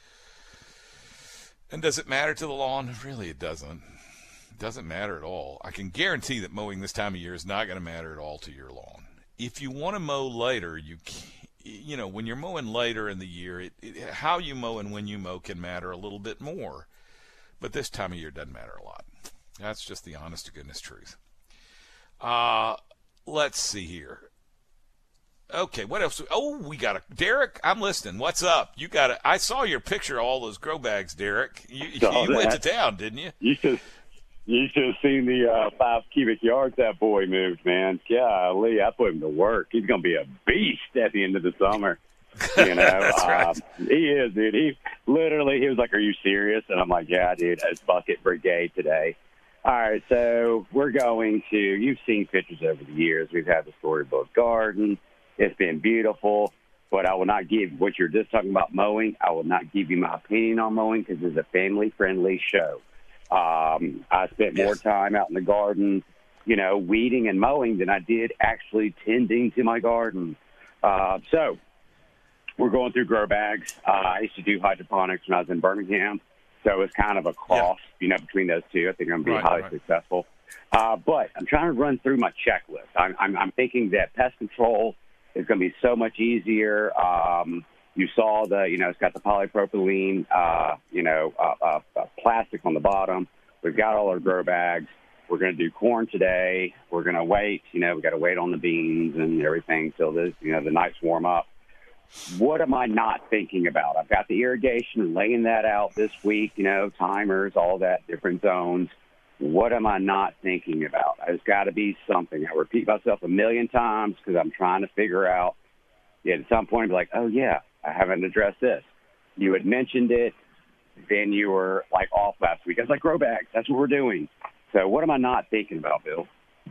And does it matter to the lawn? Really, it doesn't. It doesn't matter at all. I can guarantee that mowing this time of year is not going to matter at all to your lawn. If you want to mow later, you you know, when you're mowing later in the year, it, it, how you mow and when you mow can matter a little bit more. But this time of year doesn't matter a lot. That's just the honest to goodness truth. Uh, let's see here. Okay, what else? Oh, we got a Derek. I'm listening. What's up? You got a, I saw your picture of all those grow bags, Derek. You, you went to town, didn't you? You should. You should have seen the uh, five cubic yards that boy moved, man. Golly, I put him to work. He's going to be a beast at the end of the summer. You know, That's right. um, he is, dude. He literally, he was like, "Are you serious?" And I'm like, "Yeah, dude. It's bucket brigade today." All right, so we're going to. You've seen pictures over the years. We've had the storybook garden. It's been beautiful, but I will not give what you're just talking about mowing. I will not give you my opinion on mowing because it's a family-friendly show. Um, I spent more yes. time out in the garden, you know, weeding and mowing than I did actually tending to my garden. Uh, so we're going through grow bags. Uh, I used to do hydroponics when I was in Birmingham. So it's kind of a cross, yeah. you know, between those two. I think I'm going to be right, highly right. successful. Uh, but I'm trying to run through my checklist. I'm, I'm, I'm thinking that pest control is going to be so much easier. Um, You saw the, you know, it's got the polypropylene, uh, you know, uh, uh, uh, plastic on the bottom. We've got all our grow bags. We're going to do corn today. We're going to wait, you know, we got to wait on the beans and everything till the, you know, the nights warm up. what am I not thinking about? I've got the irrigation and laying that out this week, you know, timers, all that, different zones. What am I not thinking about? There's got to be something. I repeat myself a million times because I'm trying to figure out. Yeah, at some point, I'd be like, oh, yeah, I haven't addressed this. You had mentioned it. Then you were, like, off last week. I was like, grow bags. That's what we're doing. So what am I not thinking about, Bill?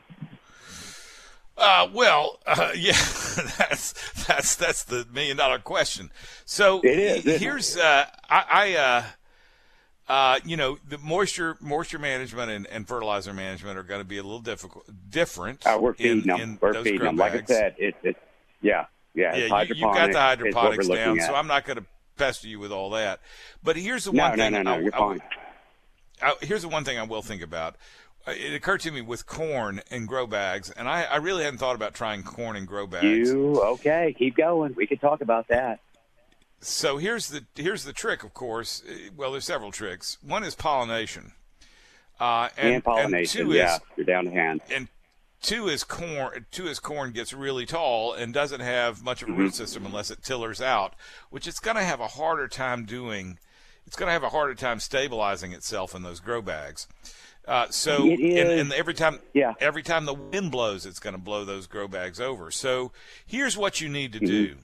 Uh, well, uh, yeah, that's that's that's the million dollar question. So it is, isn't here's it? uh, I, I uh, uh, you know, the moisture moisture management and, and fertilizer management are going to be a little difficult, different. Uh, we're feeding in, them. in we're those feeding grow them. Like I bags. said, it's it, yeah, yeah. Yeah, it's you, you've got the hydroponics is what we're hydroponics down, looking at. so I'm not going to pester you with all that. But here's the No, one no, thing. no, no, I, you're I, fine. I, here's the one thing I will think about. It occurred to me with corn and grow bags, and I, I really hadn't thought about trying corn and grow bags. You okay? Keep going. We could talk about that. So here's the here's the trick, of course. Well, there's several tricks. One is pollination, uh, and, And pollination. And two yeah, is, you're down to hand. and two is corn. Two is corn gets really tall and doesn't have much of a root system unless it tillers out, which it's going to have a harder time doing. It's going to have a harder time stabilizing itself in those grow bags. Uh, so It is. and, and every time Yeah. every time the wind blows, it's going to blow those grow bags over. So here's what you need to do.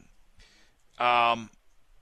Um,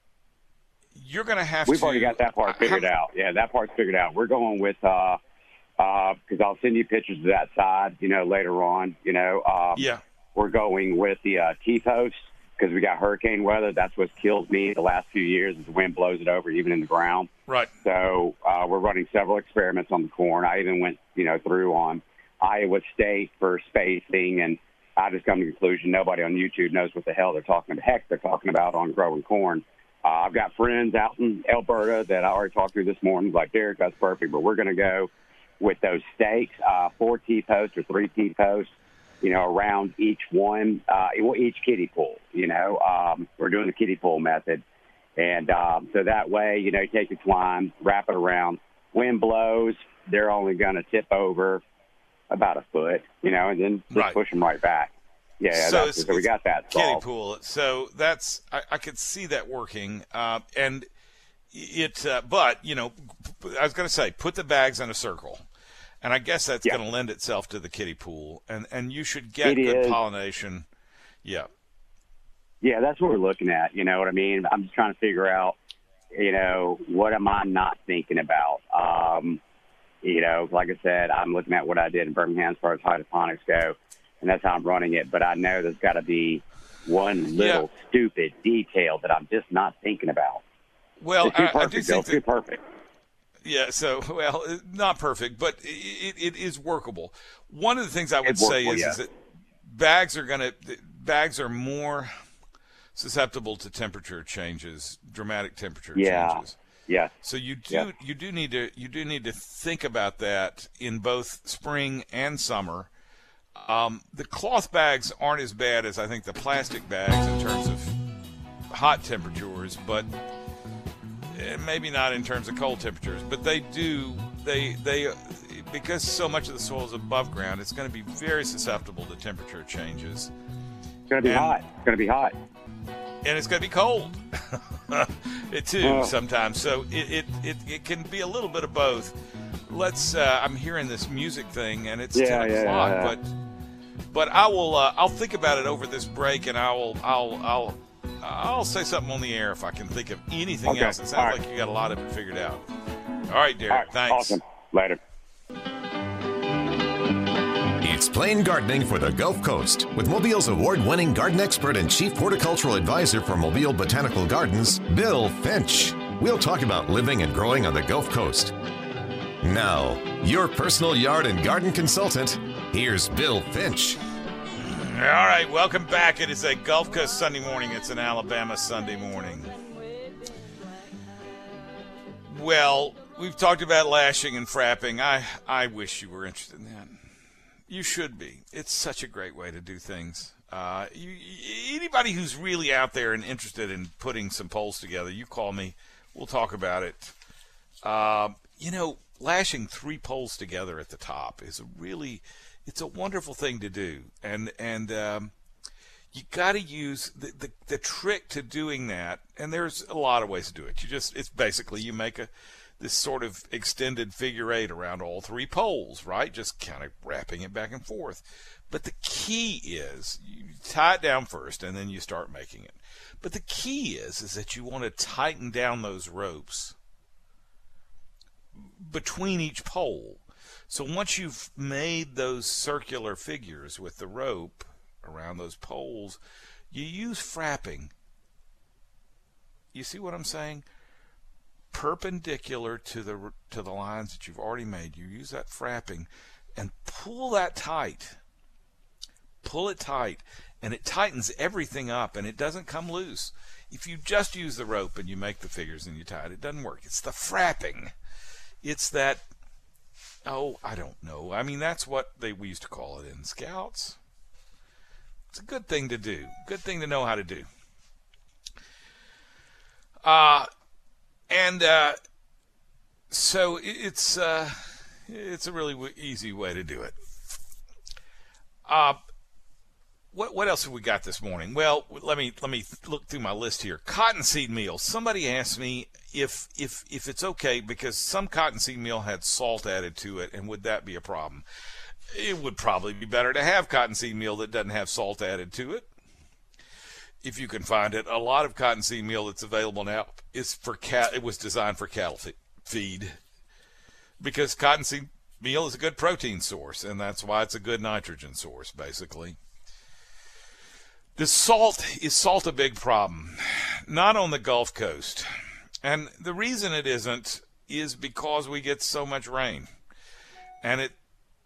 you're going to have We've to. already got that part figured how- out. Yeah, that part's figured out. We're going with uh, uh, because I'll send you pictures of that side, you know, later on. You know, um, Yeah. we're going with the uh, T-post because we got hurricane weather. That's what's killed me the last few years is the wind blows it over, even in the ground. Right. So uh, we're running several experiments on the corn. I even went, you know, through on Iowa State for spacing, and I just come to the conclusion nobody on YouTube knows what the hell they're talking about. Heck, they're talking about on growing corn. Uh, I've got friends out in Alberta that I already talked to this morning. Like, Derek, that's perfect, but we're going to go with those stakes, uh, four T-posts or three T-posts, you know, around each one, uh, each kiddie pool. You know, um, we're doing the kiddie pool method. And um, so that way, you know, you take the twine, wrap it around. Wind blows, they're only going to tip over about a foot, you know, and then just Right. push them right back. Yeah, So that's, it's- so we it's got that Kiddie solved. pool. So that's I, I could see that working, uh, and it. Uh, but you know, I was going to say put the bags in a circle, and I guess that's Yeah. going to lend itself to the kiddie pool, and and you should get It good is. pollination. Yeah. Yeah, that's what we're looking at. You know what I mean? I'm just trying to figure out, you know, what am I not thinking about? Um, you know, like I said, I'm looking at what I did in Birmingham as far as hydroponics go, and that's how I'm running it. But I know there's got to be one little stupid detail that I'm just not thinking about. Well, It's too I, I perfect, do Bill. think Too that, perfect. yeah. So well, not perfect, but it, it is workable. One of the things I would It's say workable, is, yeah. is that bags are going to bags are more susceptible to temperature changes, dramatic temperature Yeah. changes. Yeah. So you do Yeah. you do need to you do need to think about that in both spring and summer. Um, the cloth bags aren't as bad as I think the plastic bags in terms of hot temperatures, but eh, maybe not in terms of cold temperatures. But they do they they because so much of the soil is above ground, it's going to be very susceptible to temperature changes, It's going to be And- hot. It's going to be hot. and it's going to be cold it too Oh. sometimes. So it, it, it, it can be a little bit of both. Let's. Uh, I'm hearing this music thing, and it's Yeah, ten yeah, o'clock. yeah. But but I will. Uh, I'll think about it over this break, and I will. I'll. I'll. I'll say something on the air if I can think of anything Okay. else. It sounds All right. like you got a lot of it figured out. All right, Derek. All right. Thanks. Awesome. Later. It's Plain Gardening for the Gulf Coast with Mobile's award-winning garden expert and chief horticultural advisor for Mobile Botanical Gardens, Bill Finch. We'll talk about living and growing on the Gulf Coast. Now, your personal yard and garden consultant, here's Bill Finch. All right, welcome back. It is a Gulf Coast Sunday morning. It's an Alabama Sunday morning. Well, we've talked about lashing and frapping. I, I wish you were interested in that. You should be. It's such a great way to do things. Uh, you, anybody who's really out there and interested in putting some poles together, you call me. We'll talk about it. Uh, you know, lashing three poles together at the top is a really, it's a wonderful thing to do. And, and um, you got to use the, the the trick to doing that, and there's a lot of ways to do it. You just it's basically you make a this sort of extended figure eight around all three poles, right? Just kind of wrapping it back and forth. But the key is you tie it down first, and then you start making it. But the key is is that you want to tighten down those ropes between each pole. So once you've made those circular figures with the rope around those poles, you use frapping. You see what I'm saying? Perpendicular to the to the lines that you've already made. You use that frapping and pull that tight. Pull it tight, and it tightens everything up, and it doesn't come loose. If you just use the rope and you make the figures and you tie it, it doesn't work. It's the frapping. It's that, oh, I don't know. I mean, that's what they we used to call it in Scouts. It's a good thing to do. Good thing to know how to do. Uh, and uh, so it's uh, it's a really w- easy way to do it. Uh, what what else have we got this morning? Well, let me let me look through my list here. Cottonseed meal. Somebody asked me if if if it's okay because some cottonseed meal had salt added to it, and would that be a problem? It would probably be better to have cottonseed meal that doesn't have salt added to it, if you can find it. A lot of cottonseed meal that's available now is for cat. It was designed for cattle feed because cottonseed meal is a good protein source, and that's why it's a good nitrogen source, basically. The salt, is salt a big problem? Not on the Gulf Coast. And the reason it isn't is because we get so much rain, and it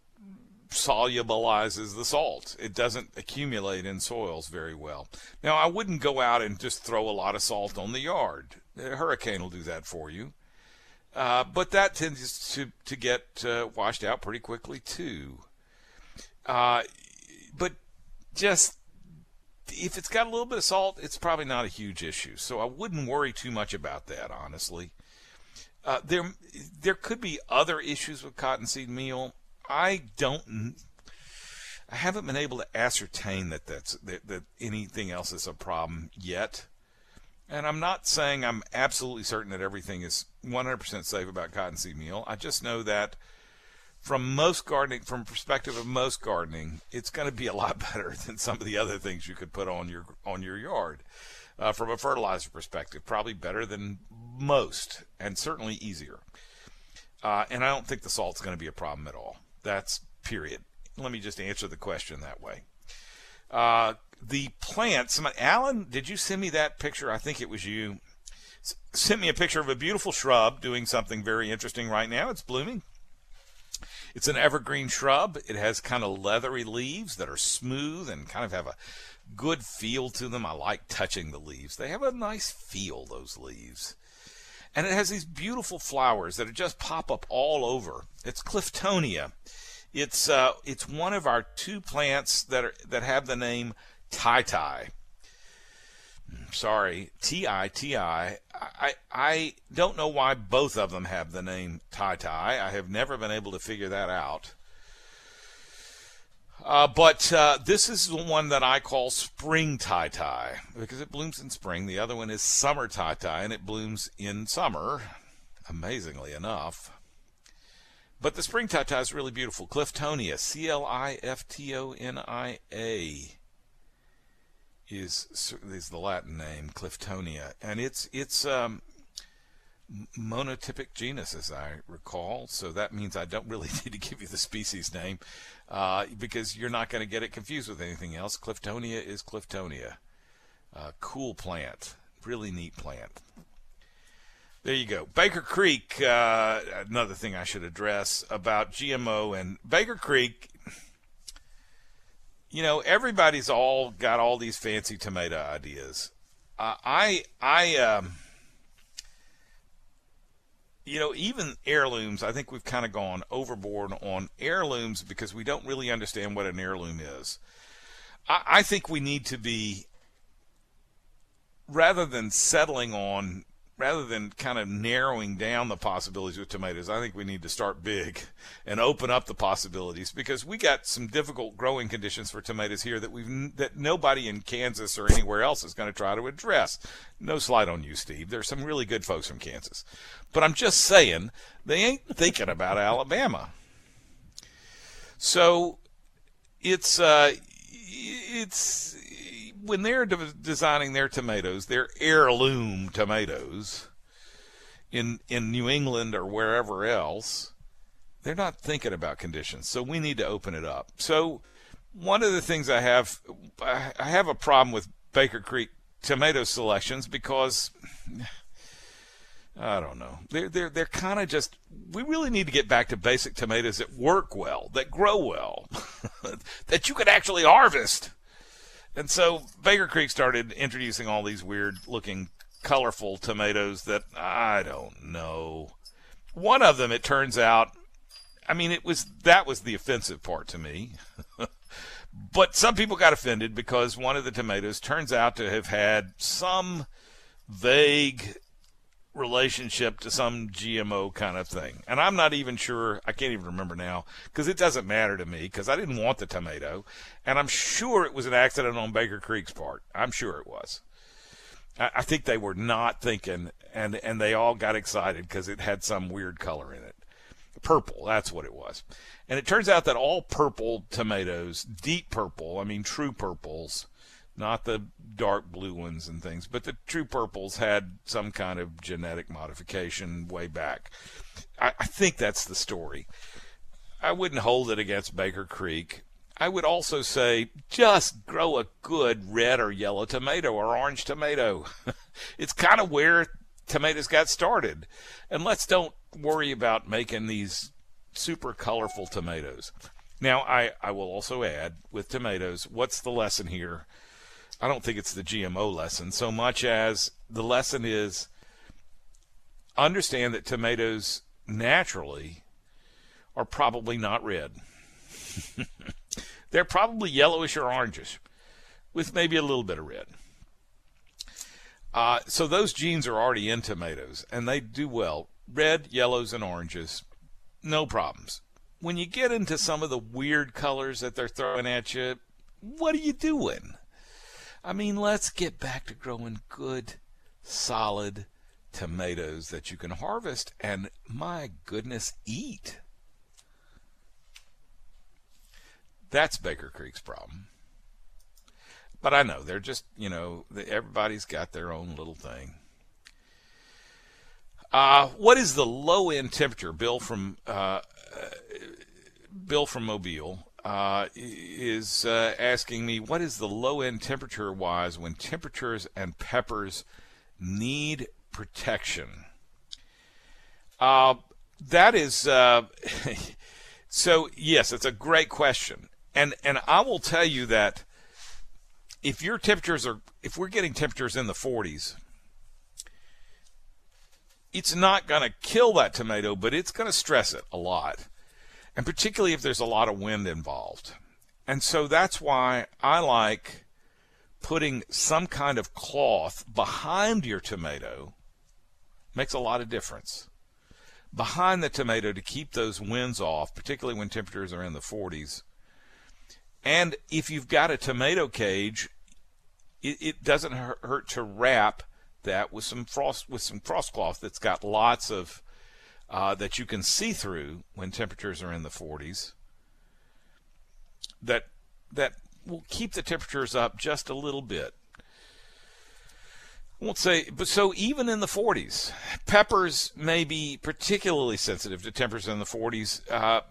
solubilizes the salt. It doesn't accumulate in soils very well. Now, I wouldn't go out and just throw a lot of salt on the yard. A hurricane will do that for you. Uh, but that tends to, to get uh, washed out pretty quickly, too. Uh, but just, if it's got a little bit of salt, it's probably not a huge issue. So I wouldn't worry too much about that, honestly. Uh, there, there could be other issues with cottonseed meal. I don't, I haven't been able to ascertain that that's, that, that anything else is a problem yet. And I'm not saying I'm absolutely certain that everything is one hundred percent safe about cottonseed meal. I just know that from most gardening, from perspective of most gardening, it's going to be a lot better than some of the other things you could put on your, on your yard. Uh, from a fertilizer perspective, probably better than most, and certainly easier. Uh, and I don't think the salt's going to be a problem at all. That's period. Let me just answer the question that way. Uh, the plants, Alan, did you send me that picture? I think it was you. S- sent me a picture of a beautiful shrub doing something very interesting right now. It's blooming. It's an evergreen shrub. It has kind of leathery leaves that are smooth and kind of have a good feel to them. I like touching the leaves. They have a nice feel, those leaves. And it has these beautiful flowers that just pop up all over. It's Cliftonia. It's uh, it's one of our two plants that are that have the name Ti-Ti. Sorry, T I T I. I I don't know why both of them have the name Ti-Ti. I have never been able to figure that out. Uh, but uh, this is the one that I call spring Ti-Ti because it blooms in spring. The other one is summer Ti-Ti, and it blooms in summer, amazingly enough. But the spring Ti-Ti is really beautiful. Cliftonia, C L I F T O N I A, is is the Latin name, Cliftonia, and it's it's um, monotypic genus, as I recall. So that means I don't really need to give you the species name. Uh, because you're not going to get it confused with anything else. Cliftonia is Cliftonia. Uh, cool plant. Really neat plant. There you go. Baker Creek, uh, another thing I should address about G M O. And Baker Creek, you know, everybody's all got all these fancy tomato ideas. Uh, I, I, um, you know, even heirlooms, I think we've kind of gone overboard on heirlooms because we don't really understand what an heirloom is. I, I think we need to be, rather than settling on rather than kind of narrowing down the possibilities with tomatoes, I think we need to start big and open up the possibilities, because we got some difficult growing conditions for tomatoes here that we've that nobody in Kansas or anywhere else is going to try to address. No slight on you, Steve. There's some really good folks from Kansas. But I'm just saying, they ain't thinking about Alabama. So it's uh, it's when they're de- designing their tomatoes, their heirloom tomatoes in in New England or wherever else, they're not thinking about conditions. So we need to open it up. So one of the things I have, I have a problem with Baker Creek tomato selections because I don't know. They're they're they're kind of just. We really need to get back to basic tomatoes that work well, that grow well, that you can actually harvest. And so Baker Creek started introducing all these weird-looking, colorful tomatoes that I don't know. One of them, it turns out, I mean, it was that was the offensive part to me. But some people got offended because one of the tomatoes turns out to have had some vague relationship to some G M O kind of thing. And I'm not even sure, I can't even remember now, because it doesn't matter to me, because I didn't want the tomato. And I'm sure it was an accident on Baker Creek's part. I'm sure it was. I, I think they were not thinking, and, and they all got excited because it had some weird color in it. Purple, that's what it was. And it turns out that all purple tomatoes, deep purple, I mean true purples, not the dark blue ones and things, but the true purples had some kind of genetic modification way back. I, I think that's the story. I wouldn't hold it against Baker Creek. I would also say just grow a good red or yellow tomato or orange tomato. It's kind of where tomatoes got started. And let's don't worry about making these super colorful tomatoes. Now, I, I will also add with tomatoes, what's the lesson here? I don't think it's the G M O lesson so much as the lesson is understand that tomatoes naturally are probably not red. They're probably yellowish or orangish with maybe a little bit of red. Uh, so those genes are already in tomatoes, and they do well. Red, yellows, and oranges, no problems. When you get into some of the weird colors that they're throwing at you, what are you doing? I mean, let's get back to growing good, solid tomatoes that you can harvest and, my goodness, eat. That's Baker Creek's problem. But I know, they're just, you know, everybody's got their own little thing. Uh, what is the low-end temperature? Bill from uh, uh, Bill from Mobile uh, is uh, asking me, what is the low-end temperature-wise when temperatures and peppers need protection? Uh, that is, uh, so yes, it's a great question. And and I will tell you that if your temperatures are, if we're getting temperatures in the forties, it's not going to kill that tomato, but it's going to stress it a lot. And particularly if there's a lot of wind involved. And so that's why I like putting some kind of cloth behind your tomato. Makes a lot of difference. Behind the tomato to keep those winds off, particularly when temperatures are in the forties. And if you've got a tomato cage, it, it doesn't hurt to wrap that with some frost with some frost cloth that's got lots of uh, that you can see through when temperatures are in the forties. That that will keep the temperatures up just a little bit. I won't say, but so even in the forties, peppers may be particularly sensitive to temperatures in the forties, uh,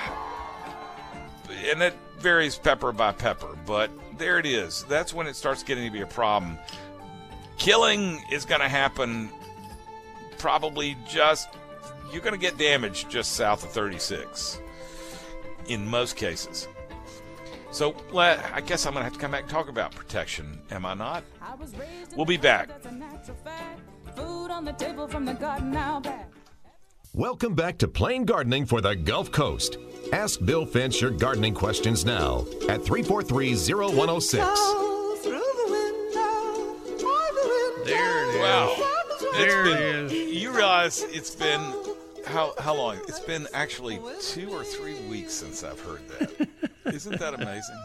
and it varies pepper by pepper. But there it is. That's when it starts getting to be a problem. Killing is going to happen probably just, you're going to get damage just south of thirty-six in most cases. So I guess I'm going to have to come back and talk about protection, am I not? We'll be back. Welcome back to Plain Gardening for the Gulf Coast. Ask Bill Finch your gardening questions now at three four three, zero one zero six. There it is. Wow. There been, it is. You realize it's been, how how long? It's been actually two or three weeks since I've heard that. Isn't that amazing?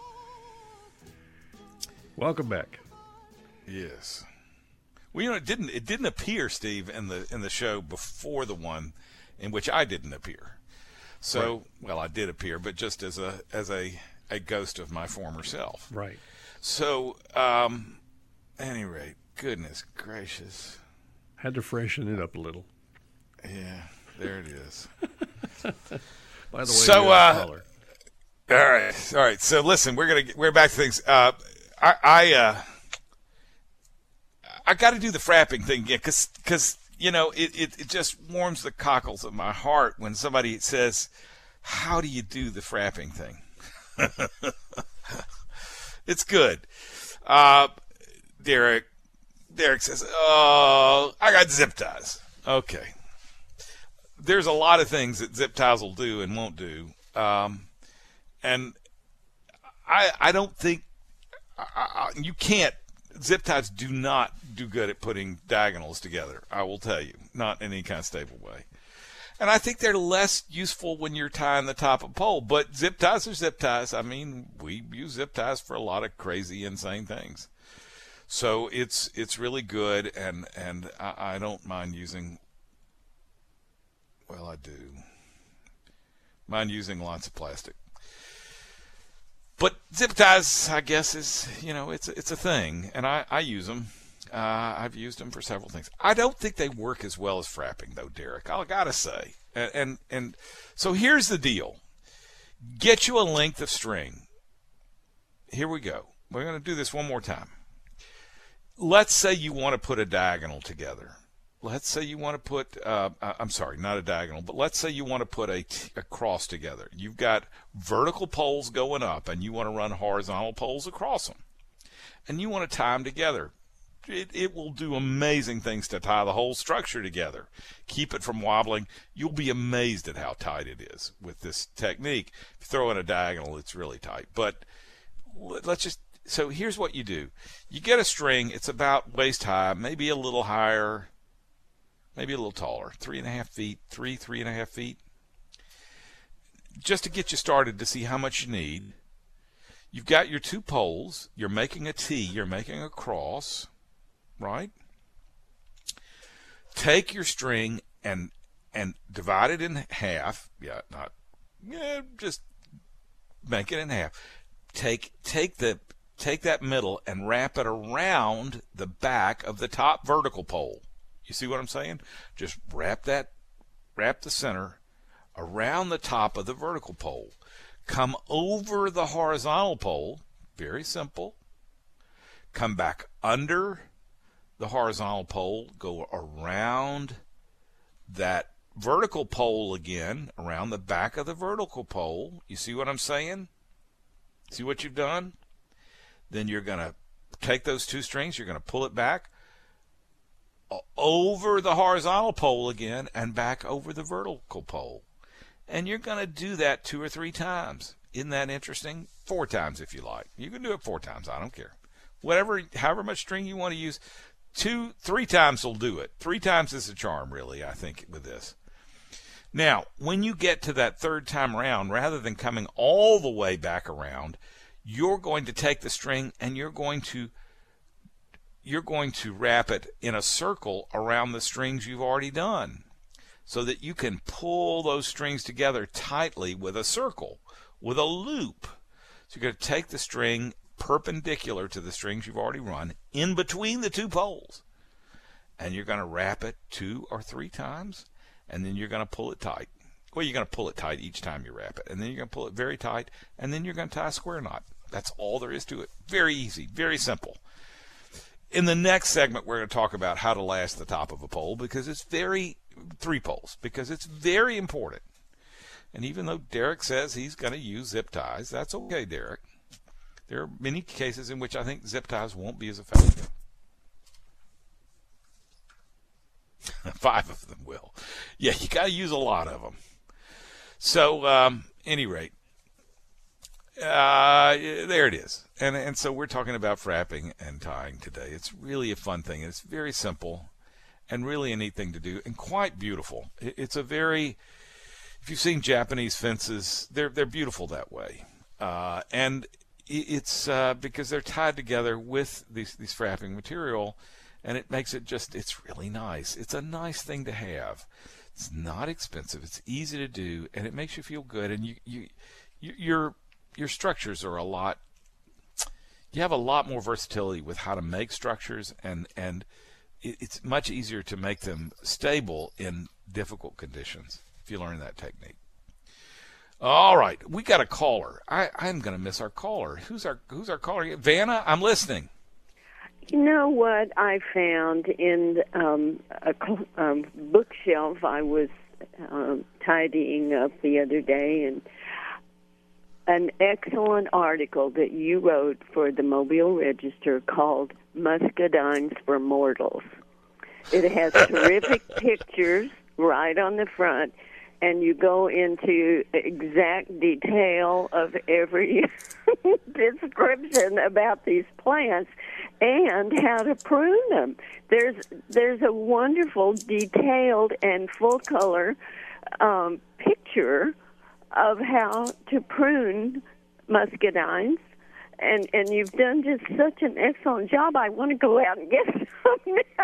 Welcome back. Yes. Well, you know, it didn't it didn't appear, Steve, in the in the show before the one in which I didn't appear. So, right. Well, I did appear, but just as a as a, a ghost of my former self. Right. So, um, at any rate, goodness gracious. Had to freshen it up a little. Yeah, there it is. By the way, so, uh, all right, all right. So, listen, we're gonna we're back to things. Uh, I I, uh, I got to do the frapping thing again, because because you know it, it it just warms the cockles of my heart when somebody says, "How do you do the frapping thing?" It's good. Uh, Derek, Derek says, "Oh, I got zip ties." Okay. There's a lot of things that zip ties will do and won't do, um, and I I don't think I, I, you can't. Zip ties do not do good at putting diagonals together. I will tell you, not in any kind of stable way. And I think they're less useful when you're tying the top of a pole. But zip ties are zip ties. I mean, we use zip ties for a lot of crazy, insane things. So it's it's really good, and and I, I don't mind using. Well, I do mind using lots of plastic. But zip ties, I guess, is, you know, it's it's a thing, and I, I use them. Uh, I've used them for several things. I don't think they work as well as frapping, though, Derek. I gotta say. And, and and so here's the deal: get you a length of string. Here we go. We're going to do this one more time. Let's say you want to put a diagonal together. Let's say you want to put, uh, I'm sorry, not a diagonal, but let's say you want to put a, t- a cross together. You've got vertical poles going up, and you want to run horizontal poles across them. And you want to tie them together. It, it will do amazing things to tie the whole structure together. Keep it from wobbling. You'll be amazed at how tight it is with this technique. If you throw in a diagonal, it's really tight. But let's just, so here's what you do. You get a string. It's about waist high, maybe a little higher. Maybe a little taller, three and a half feet, three, three and a half feet. Just to get you started to see how much you need. You've got your two poles. You're making a T. You're making a cross, right? Take your string and and divide it in half. Yeah, not, yeah, just make it in half. Take take the take that middle and wrap it around the back of the top vertical pole. You see what I'm saying? Just wrap that, wrap the center around the top of the vertical pole. Come over the horizontal pole. Very simple. Come back under the horizontal pole. Go around that vertical pole again, around the back of the vertical pole. You see what I'm saying? See what you've done? Then you're going to take those two strings. You're going to pull it back over the horizontal pole again and back over the vertical pole. And you're going to do that two or three times. Isn't that interesting? Four times if you like. You can do it four times. I don't care. Whatever, however much string you want to use. Two, three times will do it. Three times is a charm, really, I think, with this. Now, when you get to that third time around, rather than coming all the way back around, you're going to take the string and you're going to you're going to wrap it in a circle around the strings you've already done so that you can pull those strings together tightly with a circle, with a loop. So you're going to take the string perpendicular to the strings you've already run in between the two poles, and you're going to wrap it two or three times, and then you're going to pull it tight. Well, you're going to pull it tight each time you wrap it, and then you're going to pull it very tight, and then you're going to tie a square knot. That's all there is to it. Very easy, very simple. In the next segment, we're going to talk about how to last the top of a pole, because it's very, three poles, because it's very important. And even though Derek says he's going to use zip ties, that's okay, Derek. There are many cases in which I think zip ties won't be as effective. Five of them will. Yeah, you got to use a lot of them. So, um, any rate, uh, there it is. And and so we're talking about frapping and tying today. It's really a fun thing. It's very simple. and really a neat thing to do, and quite beautiful. It, it's a very, if you've seen Japanese fences, they're they're beautiful that way, uh, and it's uh, because they're tied together with these these frapping material, and it makes it just, it's really nice. It's a nice thing to have. It's not expensive. It's easy to do, and it makes you feel good. And you you, you your your structures are a lot. You have a lot more versatility with how to make structures, and and it, it's much easier to make them stable in difficult conditions if you learn that technique. All right, we got a caller. I, I'm going to miss our caller. Who's our Who's our caller? Vanna, I'm listening. You know what I found in um, a um, bookshelf I was um, tidying up the other day, and an excellent article that you wrote for the Mobile Register called Muscadines for Mortals. It has terrific pictures right on the front, and you go into exact detail of every description about these plants and how to prune them. There's there's a wonderful, detailed, and full-color um, picture of how to prune muscadines, and and you've done just such an excellent job. I want to go out and get some now.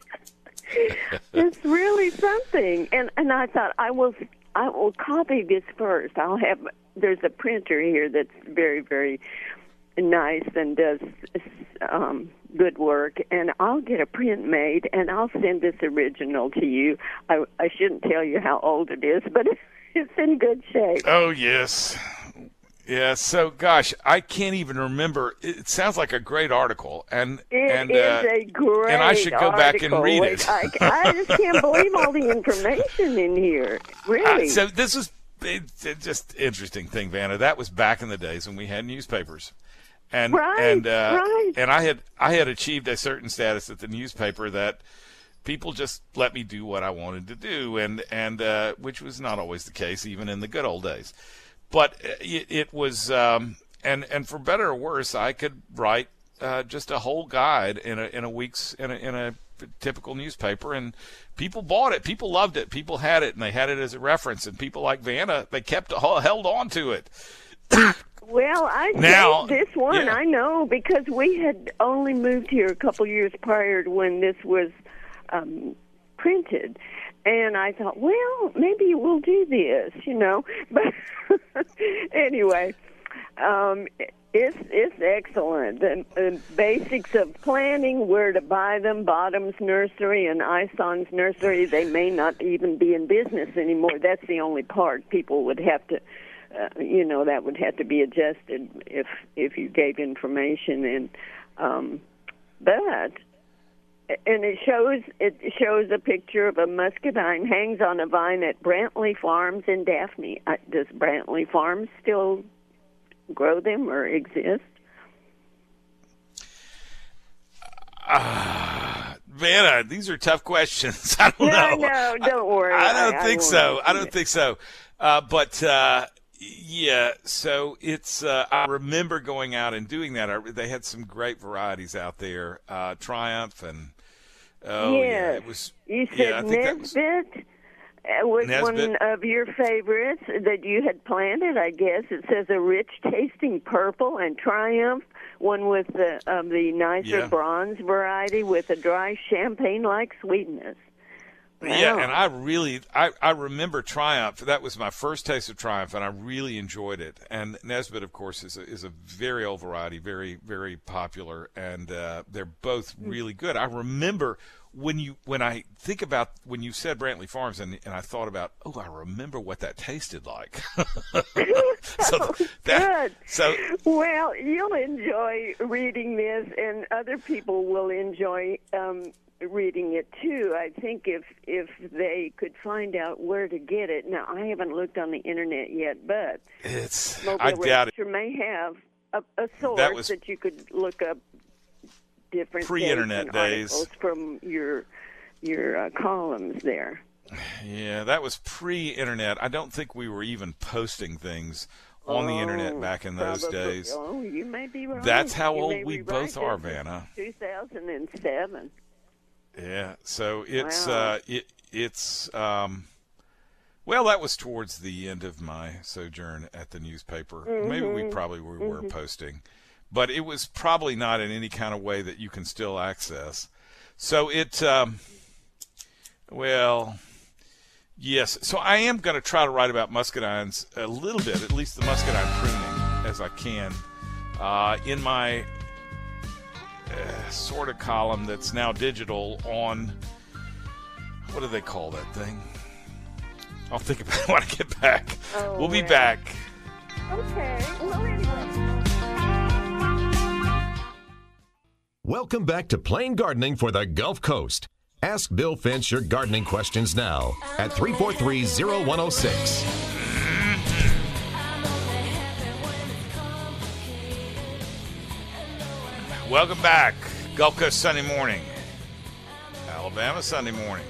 It's really something, and and I thought I will I will copy this first. I'll have there's a printer here that's very very nice and does um, good work, and I'll get a print made and I'll send this original to you. I I shouldn't tell you how old it is, but it's in good shape. Oh yes. Yeah, so gosh, I can't even remember. It sounds like a great article, and it and is uh, a great and I should go article. back and read Wait, it. I, I just can't believe all the information in here. Really. Uh, so this is it's it's just interesting thing, Vanna. That was back in the days when we had newspapers, and Right, and uh, right. and I had I had achieved a certain status at the newspaper that people just let me do what I wanted to do, and and uh, which was not always the case, even in the good old days. But it, it was, um, and and for better or worse, I could write uh, just a whole guide in a in a week's in a in a typical newspaper, and people bought it, people loved it, people had it, and they had it as a reference, and people like Vanna, they kept held on to it. Well, I Now- saved this one. yeah. I know because we had only moved here a couple years prior to when this was um, printed. And I thought, well, maybe we'll do this, you know. But anyway, um, it's it's excellent. The, the basics of planning, where to buy them, Bottom's Nursery and Ison's Nursery, they may not even be in business anymore. That's the only part people would have to, uh, you know, that would have to be adjusted if if you gave information. And um, but... And it shows it shows a picture of a muscadine hangs on a vine at Brantley Farms in Daphne. Uh, Does Brantley Farms still grow them or exist? Uh, Vanna, these are tough questions. I don't No, know. no, don't worry. I, I don't I- I think won't so. ask I you don't that. think so. Uh, but uh, yeah, so it's. Uh, I remember going out and doing that. I, they had some great varieties out there. Uh, Triumph and oh yes. yeah, it was. You said yeah, I think that was. Nesbit uh, was Nesbit. one of your favorites that you had planted, I guess. It says a rich-tasting purple, and Triumph, one with the um, the nicer Yeah. bronze variety with a dry champagne-like sweetness. Yeah, Wow. and I really, I, I remember Triumph. That was my first taste of Triumph, and I really enjoyed it. And Nesbit, of course, is a, is a very old variety, very, very popular, and uh, they're both really good. I remember when you, when I think about when you said Brantley Farms, and and I thought about, oh, I remember what that tasted like. so that, Good. so Well, you'll enjoy reading this, and other people will enjoy um, reading it too. I think if if they could find out where to get it. Now, I haven't looked on the internet yet, but it's, Mobile I doubt it. Register may have a, a source That that, was you could look up different pre-internet dates and days. articles from your your uh, columns there. Yeah, that was pre-internet. I don't think we were even posting things on the internet Oh, back in those probably. days. Oh, you may be right. That's how You old may we be both right. are, This is Vanna. two thousand seven. Yeah. So it's Wow. uh, it it's um, well, that was towards the end of my sojourn at the newspaper. Mm-hmm. Maybe we probably were, were posting, but it was probably not in any kind of way that you can still access. So it, um, well, yes. So I am going to try to write about muscadines a little bit, at least the muscadine pruning, as I can, uh, in my uh, sort of column that's now digital on, what do they call that thing? I'll think about it when I get back. Oh, we'll be well. back. Okay. Well, anyway. Welcome back to Plain Gardening for the Gulf Coast. Ask Bill Finch your gardening questions now at three four three, zero one zero six. Welcome back. Gulf Coast Sunday morning. Alabama Sunday morning.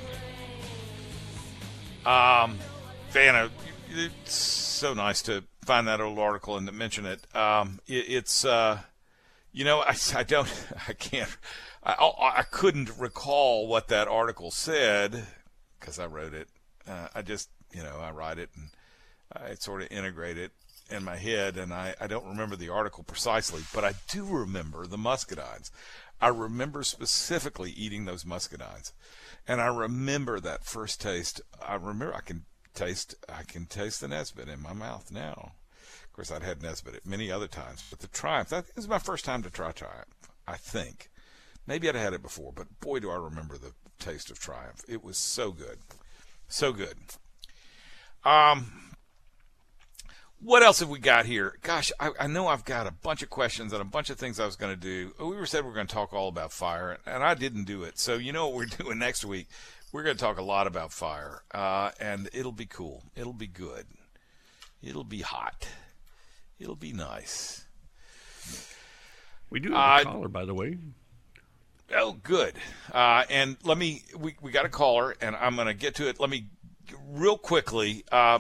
Um, Vanna, it's so nice to find that old article and to mention it. Um, it it's, uh, you know, I, I don't, I can't, I, I couldn't recall what that article said because I wrote it. Uh, I just, you know, I write it and I sort of integrate it in my head, and I, I don't remember the article precisely, but I do remember the muscadines. I remember specifically eating those muscadines, and I remember that first taste. I remember I can taste I can taste the Nesbitt in my mouth now. Of course, I'd had Nesbitt at many other times, but the Triumph, that was my first time to try Triumph, I think. Maybe I'd had it before, but boy, do I remember the taste of Triumph. It was so good. So good. Um, what else have we got here? Gosh, I, I know I've got a bunch of questions and a bunch of things I was going to do. We were said we were going to talk all about fire, and I didn't do it. So you know what we're doing next week? We're going to talk a lot about fire, uh, and it'll be cool. It'll be good. It'll be hot. It'll be nice. We do have a Uh, caller, by the way. Oh, good. Uh, and let me, we, we got a caller, and I'm going to get to it. Let me, real quickly, uh,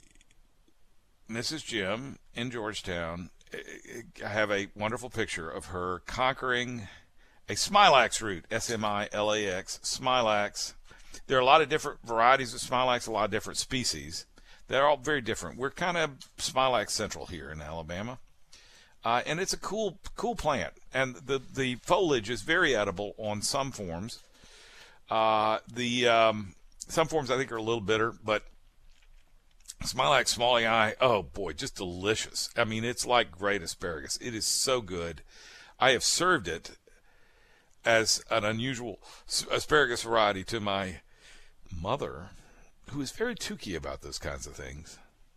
Missus Jim in Georgetown, I have a wonderful picture of her conquering a Smilax root, S M I L A X, Smilax. There are a lot of different varieties of Smilax, a lot of different species. They're all very different. We're kind of Smilax central here in Alabama. Uh, and it's a cool, cool plant. And the, the foliage is very edible on some forms. Uh, the um, some forms I think are a little bitter, but Smilax Smalley Eye, oh boy, just delicious. I mean, it's like great asparagus. It is so good. I have served it as an unusual asparagus variety to my mother, who is very toothy about those kinds of things.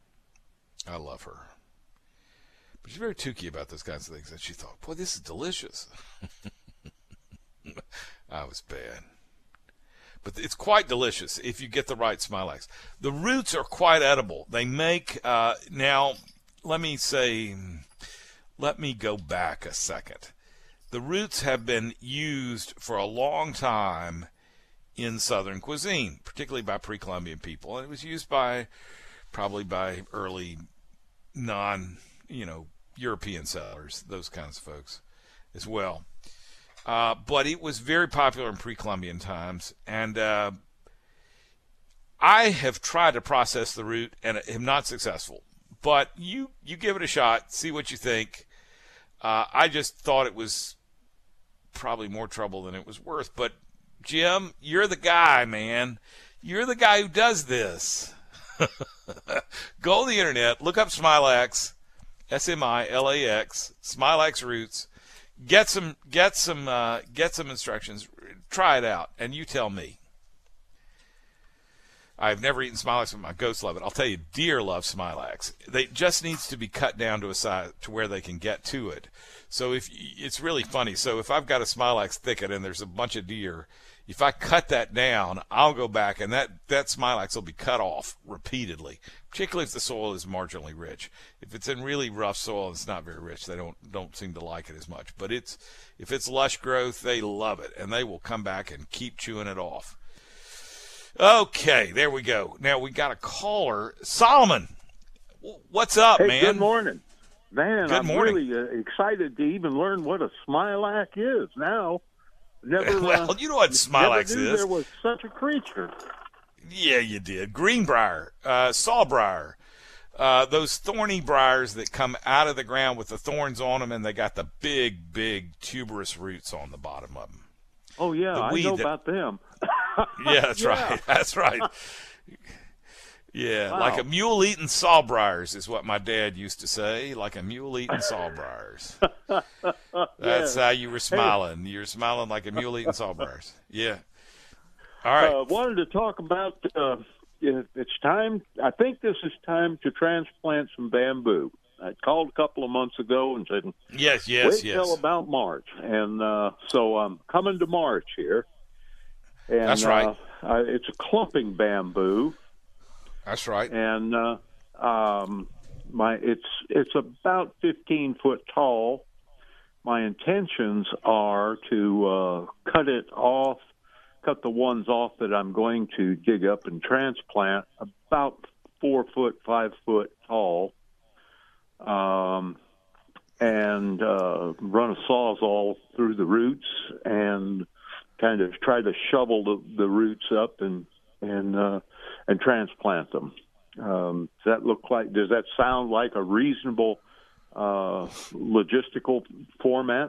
I love her. But she's very toothy about those kinds of things. And she thought, boy, this is delicious. I was bad. But it's quite delicious if you get the right Smilax. The roots are quite edible. They make, uh, now, let me say, let me go back a second. The roots have been used for a long time in Southern cuisine, particularly by pre-Columbian people. And it was used by, probably by early non, you know, European settlers, those kinds of folks as well. Uh, but it was very popular in pre-Columbian times, and uh, I have tried to process the root and am not successful. But you, you give it a shot, see what you think. Uh, I just thought it was probably more trouble than it was worth. But, Jim, you're the guy, man. You're the guy who does this. Go on the internet, look up Smilax, S M I L A X, Smilax roots. Get some, get some, uh, get some instructions. Try it out, and you tell me. I've never eaten Smilax, but my ghosts love it. I'll tell you, deer love Smilax. They just needs to be cut down to a size to where they can get to it. So if it's really funny. So if I've got a Smilax thicket and there's a bunch of deer, if I cut that down, I'll go back and that, that Smilax will be cut off repeatedly, particularly if the soil is marginally rich. If it's in really rough soil and it's not very rich, they don't, don't seem to like it as much. But it's, if it's lush growth, they love it, and they will come back and keep chewing it off. Okay, there we go. Now we got a caller. Solomon, what's up, hey, man? Good morning. Man, Good I'm morning. really uh, excited to even learn what a Smilax is now. Never. Well, uh, you know what Smilax never knew is. there was such a creature. Yeah, you did. Greenbrier, uh, sawbrier, uh, those thorny briars that come out of the ground with the thorns on them, and they got the big, big tuberous roots on the bottom of them. Oh yeah, The I weed know that- about them. Yeah, that's Yeah. right. That's right. Yeah, Wow. like a mule eating sawbriars is what my dad used to say. Like a mule eating sawbriars. That's Yeah. how you were smiling. You were smiling like a mule eating sawbriars. Yeah. All right. Uh, wanted to talk about. Uh, it- it's time. I think this is time to transplant some bamboo. I called a couple of months ago and said, yes, yes, wait yes. till about March, and uh, so I'm coming to March here. And, That's right. Uh, uh, it's a clumping bamboo, That's right. and uh, um, my it's it's about fifteen foot tall. My intentions are to uh, cut it off, cut the ones off that I'm going to dig up and transplant, about four foot, five foot tall. Um, and uh, run a sawzall through the roots and kind of try to shovel the, the roots up and and uh, and transplant them. Um, does that look like? Does that sound like a reasonable uh, logistical format?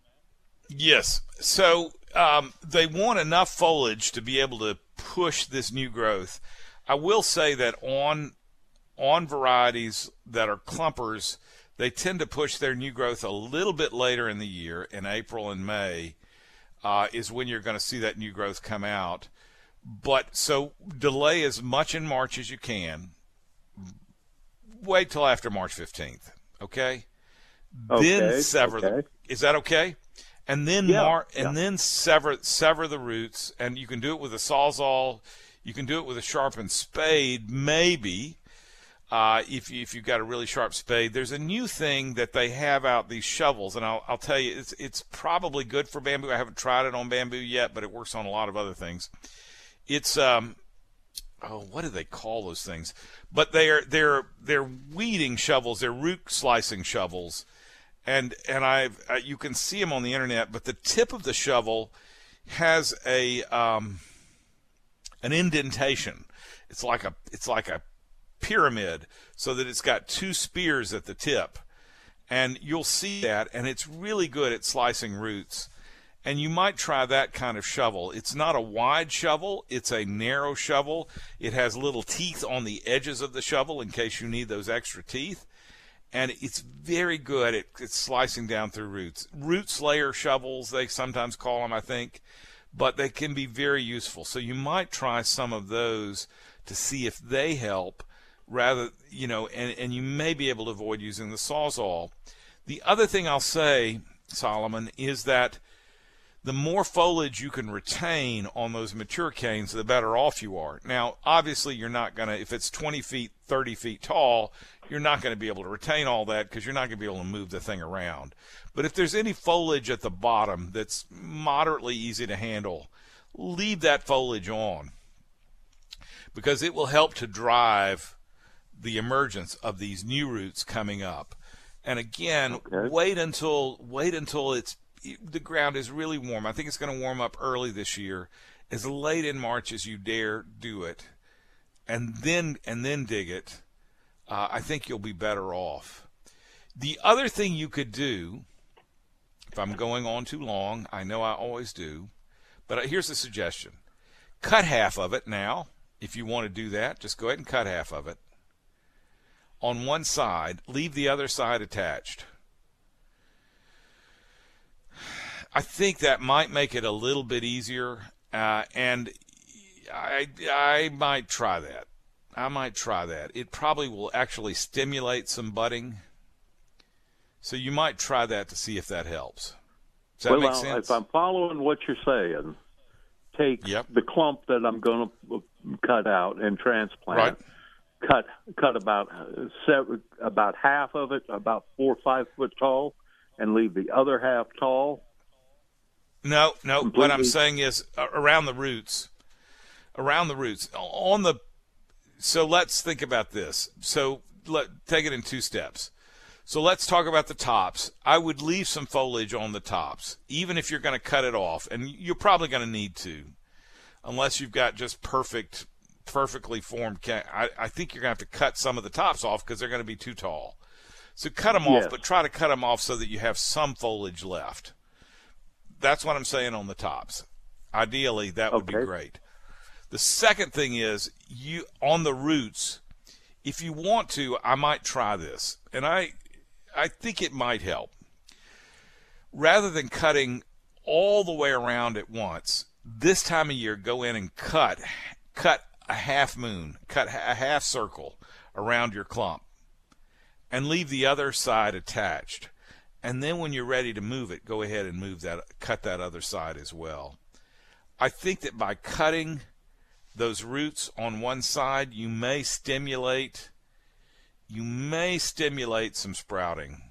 Yes. So um, they want enough foliage to be able to push this new growth. I will say that on on varieties that are clumpers, they tend to push their new growth a little bit later in the year. In April and May uh, is when you're going to see that new growth come out. But so delay as much in March as you can. Wait till after March fifteenth, okay? Okay, Then sever okay. the. Is that okay? And then Yeah, mar- yeah. and then sever sever the roots, and you can do it with a sawzall. You can do it with a sharpened spade, maybe. Uh, if you, if you've got a really sharp spade, there's a new thing that they have out, these shovels, and I'll I'll tell you, it's it's probably good for bamboo. I haven't tried it on bamboo yet, but it works on a lot of other things. It's um, oh, what do they call those things? But they're they're they're weeding shovels. They're root slicing shovels, and and I've uh, you can see them on the internet. But the tip of the shovel has a um, an indentation. It's like a it's like a pyramid, so that it's got two spears at the tip, and you'll see that, and it's really good at slicing roots. And you might try that kind of shovel. It's not a wide shovel, it's a narrow shovel. It has little teeth on the edges of the shovel in case you need those extra teeth, and it's very good at, at slicing down through roots. Root slayer shovels, they sometimes call them, I think, but they can be very useful. So you might try some of those to see if they help, rather, you know, and, and you may be able to avoid using the sawzall. The other thing I'll say, Solomon, is that the more foliage you can retain on those mature canes, the better off you are. Now, obviously, you're not going to, if it's twenty feet, thirty feet tall, you're not going to be able to retain all that because you're not going to be able to move the thing around. But if there's any foliage at the bottom that's moderately easy to handle, leave that foliage on, because it will help to drive the emergence of these new roots coming up. And again, Okay. wait until wait until it's the ground is really warm. I think it's going to warm up early this year, as late in March as you dare do it, and then and then dig it. Uh, I think you'll be better off. The other thing you could do, if I'm going on too long, I know I always do, but here's a suggestion: cut half of it now. If you want to do that, just go ahead and cut half of it on one side, leave the other side attached. I think that might make it a little bit easier, uh, and I, I might try that. I might try that. It probably will actually stimulate some budding, so you might try that to see if that helps. Does that well, make now, sense? if I'm following what you're saying, take Yep. the clump that I'm going to cut out and transplant. Right. Cut cut about uh, seven, about half of it, about four or five foot tall, and leave the other half tall. No, no. What Completely. I'm saying is uh, around the roots, around the roots on the. So let's think about this. So let take it in two steps. So let's talk about the tops. I would leave some foliage on the tops, even if you're going to cut it off, and you're probably going to need to, unless you've got just perfect, perfectly formed. Ca- I, I think you're going to have to cut some of the tops off because they're going to be too tall. So cut them Yes. off, but try to cut them off so that you have some foliage left. That's what I'm saying on the tops. Ideally, that would Okay. be great. The second thing is, you on the roots, if you want to, I might try this, and I, I think it might help. Rather than cutting all the way around at once, this time of year, go in and cut, cut a half moon, cut a half circle around your clump, and leave the other side attached. And then when you're ready to move it, go ahead and move that, cut that other side as well. I think that by cutting those roots on one side, you may stimulate, you may stimulate some sprouting.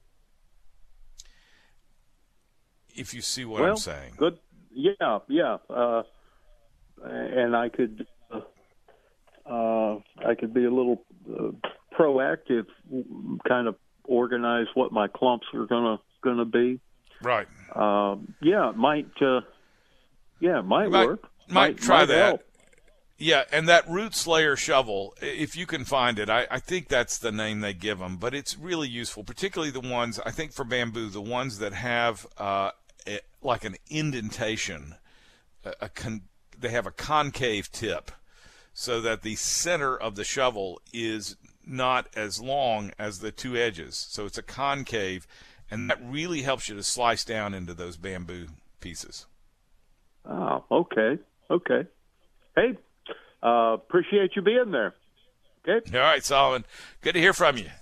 If you see what well, I'm saying. Good. Yeah, yeah. Uh, and I could, uh, uh, I could be a little uh, proactive, kind of organize what my clumps are gonna gonna be. Right. Um, yeah, it might. Uh, yeah, it might, might work. Might, try might that. help. Yeah, and that root slayer shovel, if you can find it, I, I think that's the name they give them, but it's really useful, particularly the ones, I think for bamboo, the ones that have uh, a, like an indentation, a, a con, they have a concave tip, so that the center of the shovel is not as long as the two edges. So it's a concave, and that really helps you to slice down into those bamboo pieces. Oh, okay, okay. Hey, uh, appreciate you being there. Okay. All right, Solomon. Good to hear from you.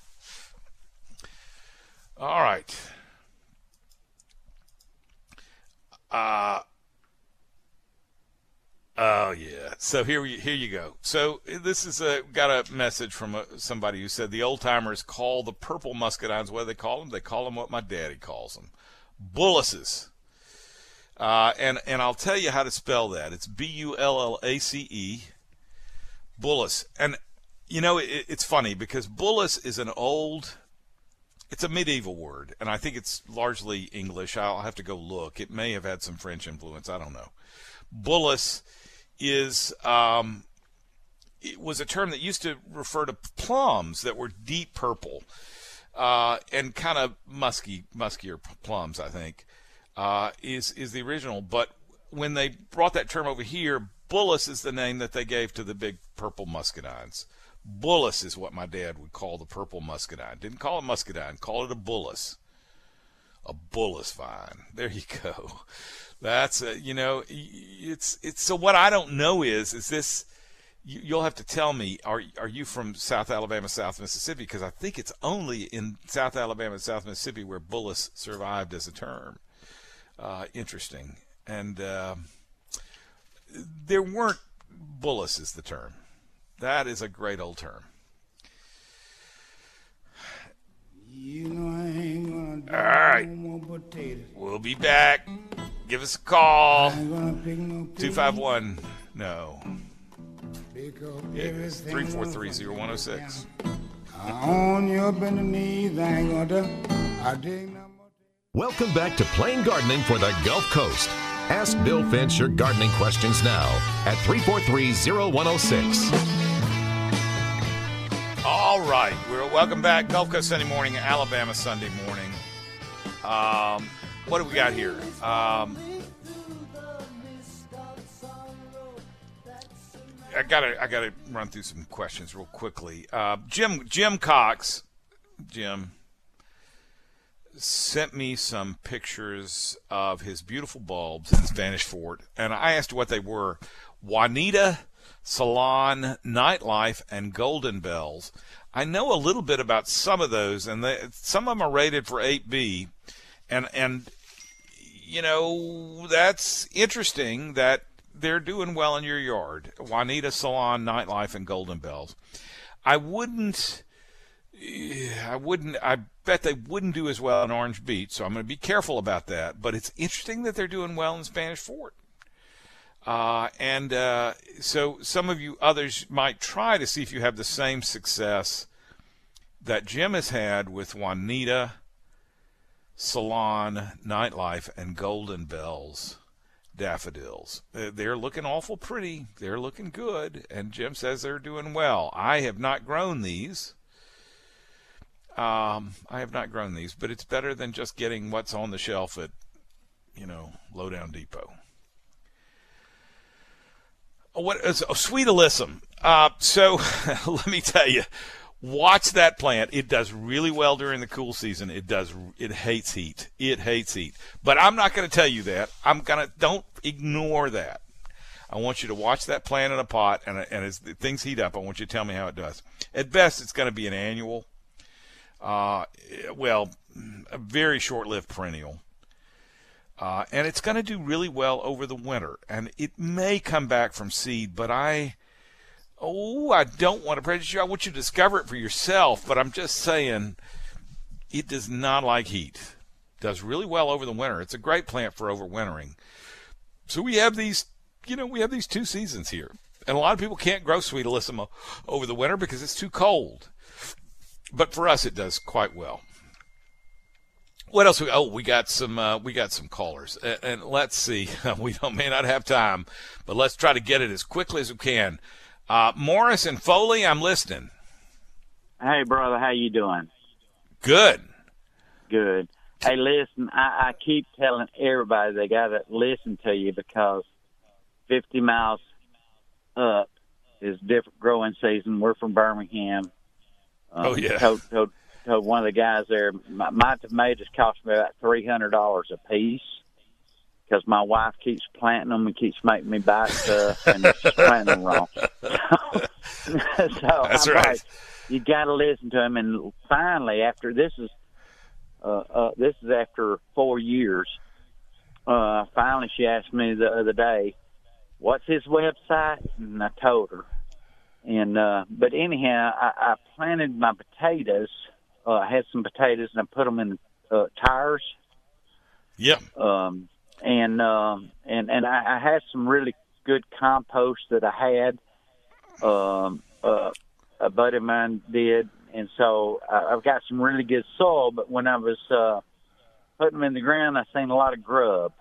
All right. Uh, oh, yeah. So here we, here you go. So this is a, got a message from a, somebody who said the old-timers call the purple muscadines, what do they call them? They call them what my daddy calls them, bulluses. Uh, and, and I'll tell you how to spell that. It's B U L L A C E, bullus. And, you know, it, it's funny because bullus is an old, it's a medieval word, and I think it's largely English. I'll have to go look. It may have had some French influence. I don't know. Bullus is, um, it was a term that used to refer to plums that were deep purple uh, and kind of musky, muskier plums, I think. Uh, is is the original, but when they brought that term over here, bullus is the name that they gave to the big purple muscadines. Bullus is what my dad would call the purple muscadine. Didn't call it muscadine, call it a bullus. A bullus vine. There you go. That's a, you know, it's it's so what I don't know is is this. You, you'll have to tell me. Are are you from South Alabama, South Mississippi? Because I think it's only in South Alabama and South Mississippi where bullus survived as a term. Uh, interesting. And uh, there weren't, bullus is the term. That is a great old term. You know I ain't gonna do All right. no more potatoes. We'll be back. Give us a call. I ain't gonna pick no two five one, no. because Yeah, everything three four three, zero one zero six. on your bended knees, I ain't gonna do. I dig no more. Welcome back to Plain Gardening for the Gulf Coast. Ask Bill Finch your gardening questions now at three four three, zero one zero six. All right, we're welcome back. Gulf Coast Sunday morning, Alabama Sunday morning. Um, what do we got here? Um, I gotta, I gotta run through some questions real quickly. Uh, Jim, Jim Cox, Jim sent me some pictures of his beautiful bulbs in Spanish Fort, and I asked what they were. Juanita, Salon, Nightlife, and Golden Bells. I know a little bit about some of those, and they, some of them are rated for eight B, and and you know that's interesting that they're doing well in your yard. Juanita, Salon, Nightlife, and Golden Bells. I wouldn't. I wouldn't. I bet they wouldn't do as well in Orange Beach, so I'm going to be careful about that. But it's interesting that they're doing well in Spanish Fort. Uh, and uh, so some of you others might try to see if you have the same success that Jim has had with Juanita, Salon, Nightlife, and Golden Bells daffodils. They're looking awful pretty. They're looking good, and Jim says they're doing well. I have not grown these. Um, I have not grown these, but it's better than just getting what's on the shelf at, you know, Lowdown Depot. What is oh, Sweet Alyssum? Uh, so let me tell you, watch that plant. It does really well during the cool season. It does. It hates heat. It hates heat. But I'm not going to tell you that. I'm gonna don't ignore that. I want you to watch that plant in a pot, and and as things heat up, I want you to tell me how it does. At best, it's going to be an annual. Uh, well, a very short-lived perennial. Uh, and it's going to do really well over the winter. And it may come back from seed, but I, oh, I don't want to prejudice you. I want you to discover it for yourself. But I'm just saying, it does not like heat. It does really well over the winter. It's a great plant for overwintering. So we have these, you know, we have these two seasons here. And a lot of people can't grow Sweet Alyssum over the winter because it's too cold. But for us, it does quite well. What else? We, oh, we got some. Uh, we got some callers, and, and let's see. We don't, may not have time, but let's try to get it as quickly as we can. Uh, Morris and Foley, I'm listening. Hey, brother, how you doing? Good. Good. Hey, listen, I, I keep telling everybody they got to listen to you because fifty miles up is different growing season. We're from Birmingham. Um, oh yeah. Told, told, told one of the guys there, my, my tomatoes cost me about three hundred dollars a piece because my wife keeps planting them and keeps making me buy stuff and she's planting them wrong. So, so That's I'm right. like, you got to listen to him. And finally, after this is uh, uh, this is after four years. Uh, finally, she asked me the other day, "What's his website?" And I told her. And uh, but anyhow, I, I planted my potatoes. Uh, I had some potatoes and I put them in uh, tires. Yep. Um, and um, and and I, I had some really good compost that I had. Um, uh, a buddy of mine did, and so I, I've got some really good soil. But when I was uh, putting them in the ground, I seen a lot of grub.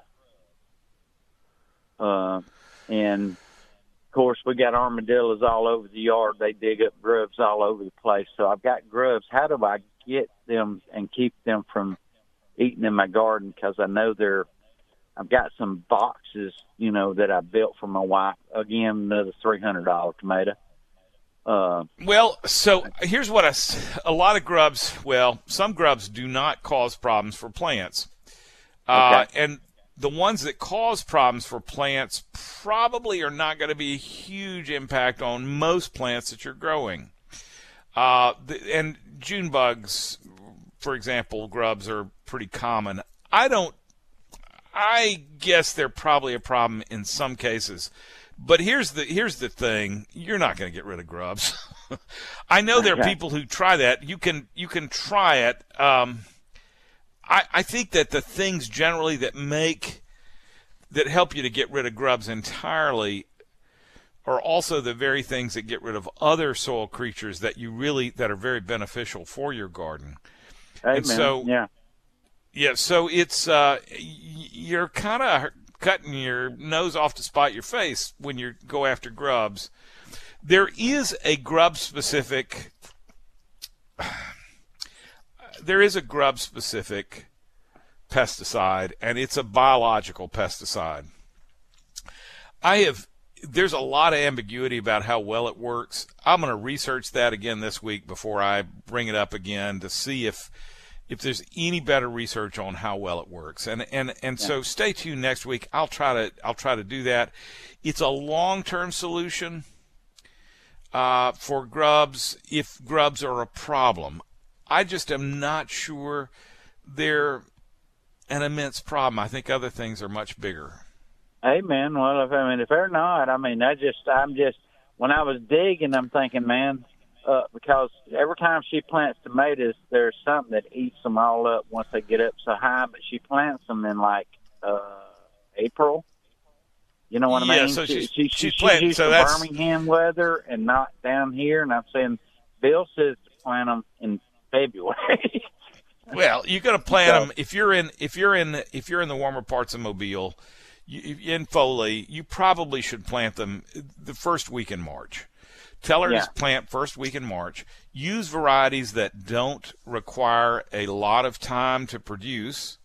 Uh, and of course, we got armadillos all over the yard. They dig up grubs all over the place. So I've got grubs. How do I get them and keep them from eating in my garden? Because I know they're, I've got some boxes, you know, that I built for my wife. Again, another three hundred dollars tomato. Uh, well, so here's what I, a lot of grubs, well, some grubs do not cause problems for plants. Uh, okay. And the ones that cause problems for plants probably are not going to be a huge impact on most plants that you're growing. Uh, the, and June bugs, for example, grubs are pretty common. I don't, I guess they're probably a problem in some cases. But here's the here's the thing: you're not going to get rid of grubs. I know there are people who try that. You can you can try it. Um, I, I think that the things generally that make that help you to get rid of grubs entirely are also the very things that get rid of other soil creatures that you really that are very beneficial for your garden. Amen. And so yeah, yeah. So it's uh, you're kind of cutting your nose off to spite your face when you go after grubs. There is a grub specific. There is a grub-specific pesticide, and it's a biological pesticide. I have, there's a lot of ambiguity about how well it works. I'm going to research that again this week before I bring it up again to see if if there's any better research on how well it works. And and and yeah. So stay tuned next week. I'll try to I'll try to do that. It's a long-term solution uh, for grubs if grubs are a problem. I just am not sure they're an immense problem. I think other things are much bigger. Amen. Well, if I mean, if they're not, I mean, I just, I'm just, when I was digging, I'm thinking, man, uh, because every time she plants tomatoes, there's something that eats them all up once they get up so high. But she plants them in like uh, April. You know what yeah, I mean? So she, she's, she, she, she's she's planting. used So to that's Birmingham weather and not down here. And I'm saying, Bill says to plant them in February. Well, you're going to plant So- them if you're in if you're in if you're in the warmer parts of Mobile, you, in Foley. You probably should plant them the first week in March. Tell her Yeah. to plant first week in March. Use varieties that don't require a lot of time to produce.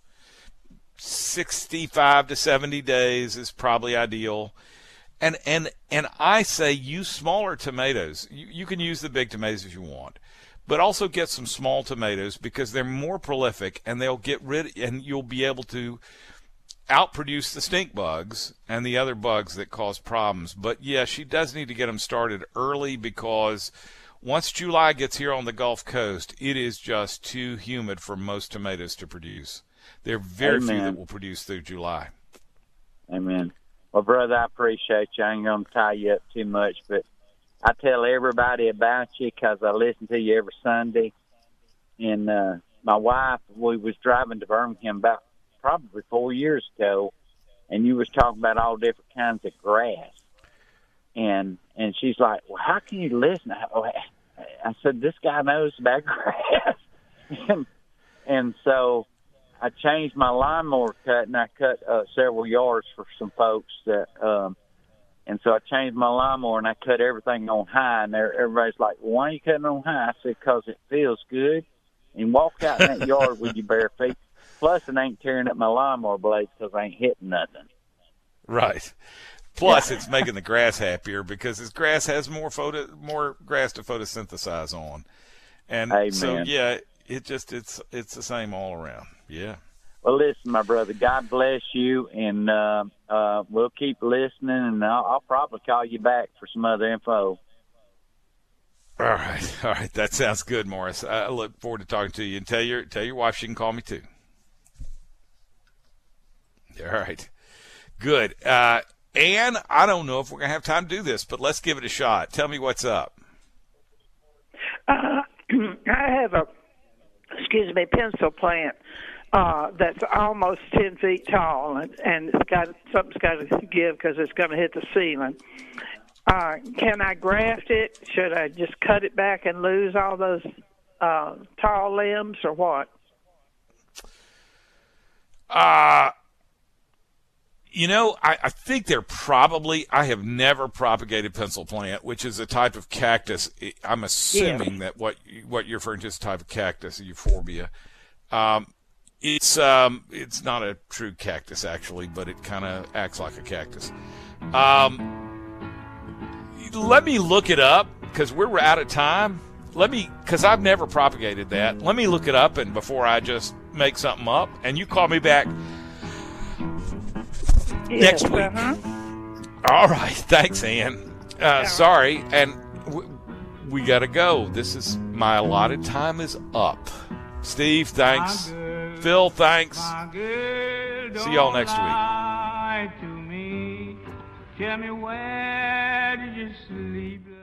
sixty-five to seventy days is probably ideal. And and and I say use smaller tomatoes. You, you can use the big tomatoes if you want, but also get some small tomatoes because they're more prolific and they'll get rid and you'll be able to outproduce the stink bugs and the other bugs that cause problems. But yeah, she does need to get them started early because once July gets here on the Gulf Coast, it is just too humid for most tomatoes to produce. There are very few Amen. that will produce through July. Amen. Well, brother, I appreciate you. I ain't going to tie you up too much, but I tell everybody about you because I listen to you every Sunday. And uh, my wife, we was driving to Birmingham about probably four years ago, and you was talking about all different kinds of grass. And and she's like, well, how can you listen? I, I said, this guy knows about grass. and, and so I changed my lawnmower cut, and I cut uh, several yards for some folks that, um, and so I changed my lawnmower, and I cut everything on high, and they're- everybody's like, well, why are you cutting on high? I said, because it feels good, and walk out in that yard with your bare feet. Plus, it ain't tearing up my lawnmower blades because I ain't hitting nothing. Right. Plus, it's making the grass happier because this grass has more photo, more grass to photosynthesize on, and Amen. so yeah, it just it's it's the same all around. Yeah. Well, listen, my brother, God bless you, and uh, uh, we'll keep listening, and I'll, I'll probably call you back for some other info. All right, all right, that sounds good, Morris. I look forward to talking to you. And tell your tell your wife she can call me too. All right, good. Uh, Ann, I don't know if we're gonna have time to do this, but let's give it a shot. Tell me what's up. Uh, I have a, excuse me, pencil plant uh, that's almost ten feet tall, and, and it's got something's got to give because it's going to hit the ceiling. Uh, can I graft it? Should I just cut it back and lose all those uh, tall limbs, or what? Uh, you know, I, I think they're probably, I have never propagated pencil plant, which is a type of cactus. I'm assuming that what what you're referring to is a type of cactus, euphorbia. Um, it's um, it's not a true cactus, actually, but it kind of acts like a cactus. Um, let me look it up, because we're out of time. Let me, because I've never propagated that. Let me look it up, and before I just make something up, and you call me back Yes, next week. uh-huh. All right. Thanks, Ann. Uh, sorry. And w- we got to go. This is my allotted time is up. Steve, thanks. Phil, thanks. See y'all next week. Lie to me. Tell me, where did you sleep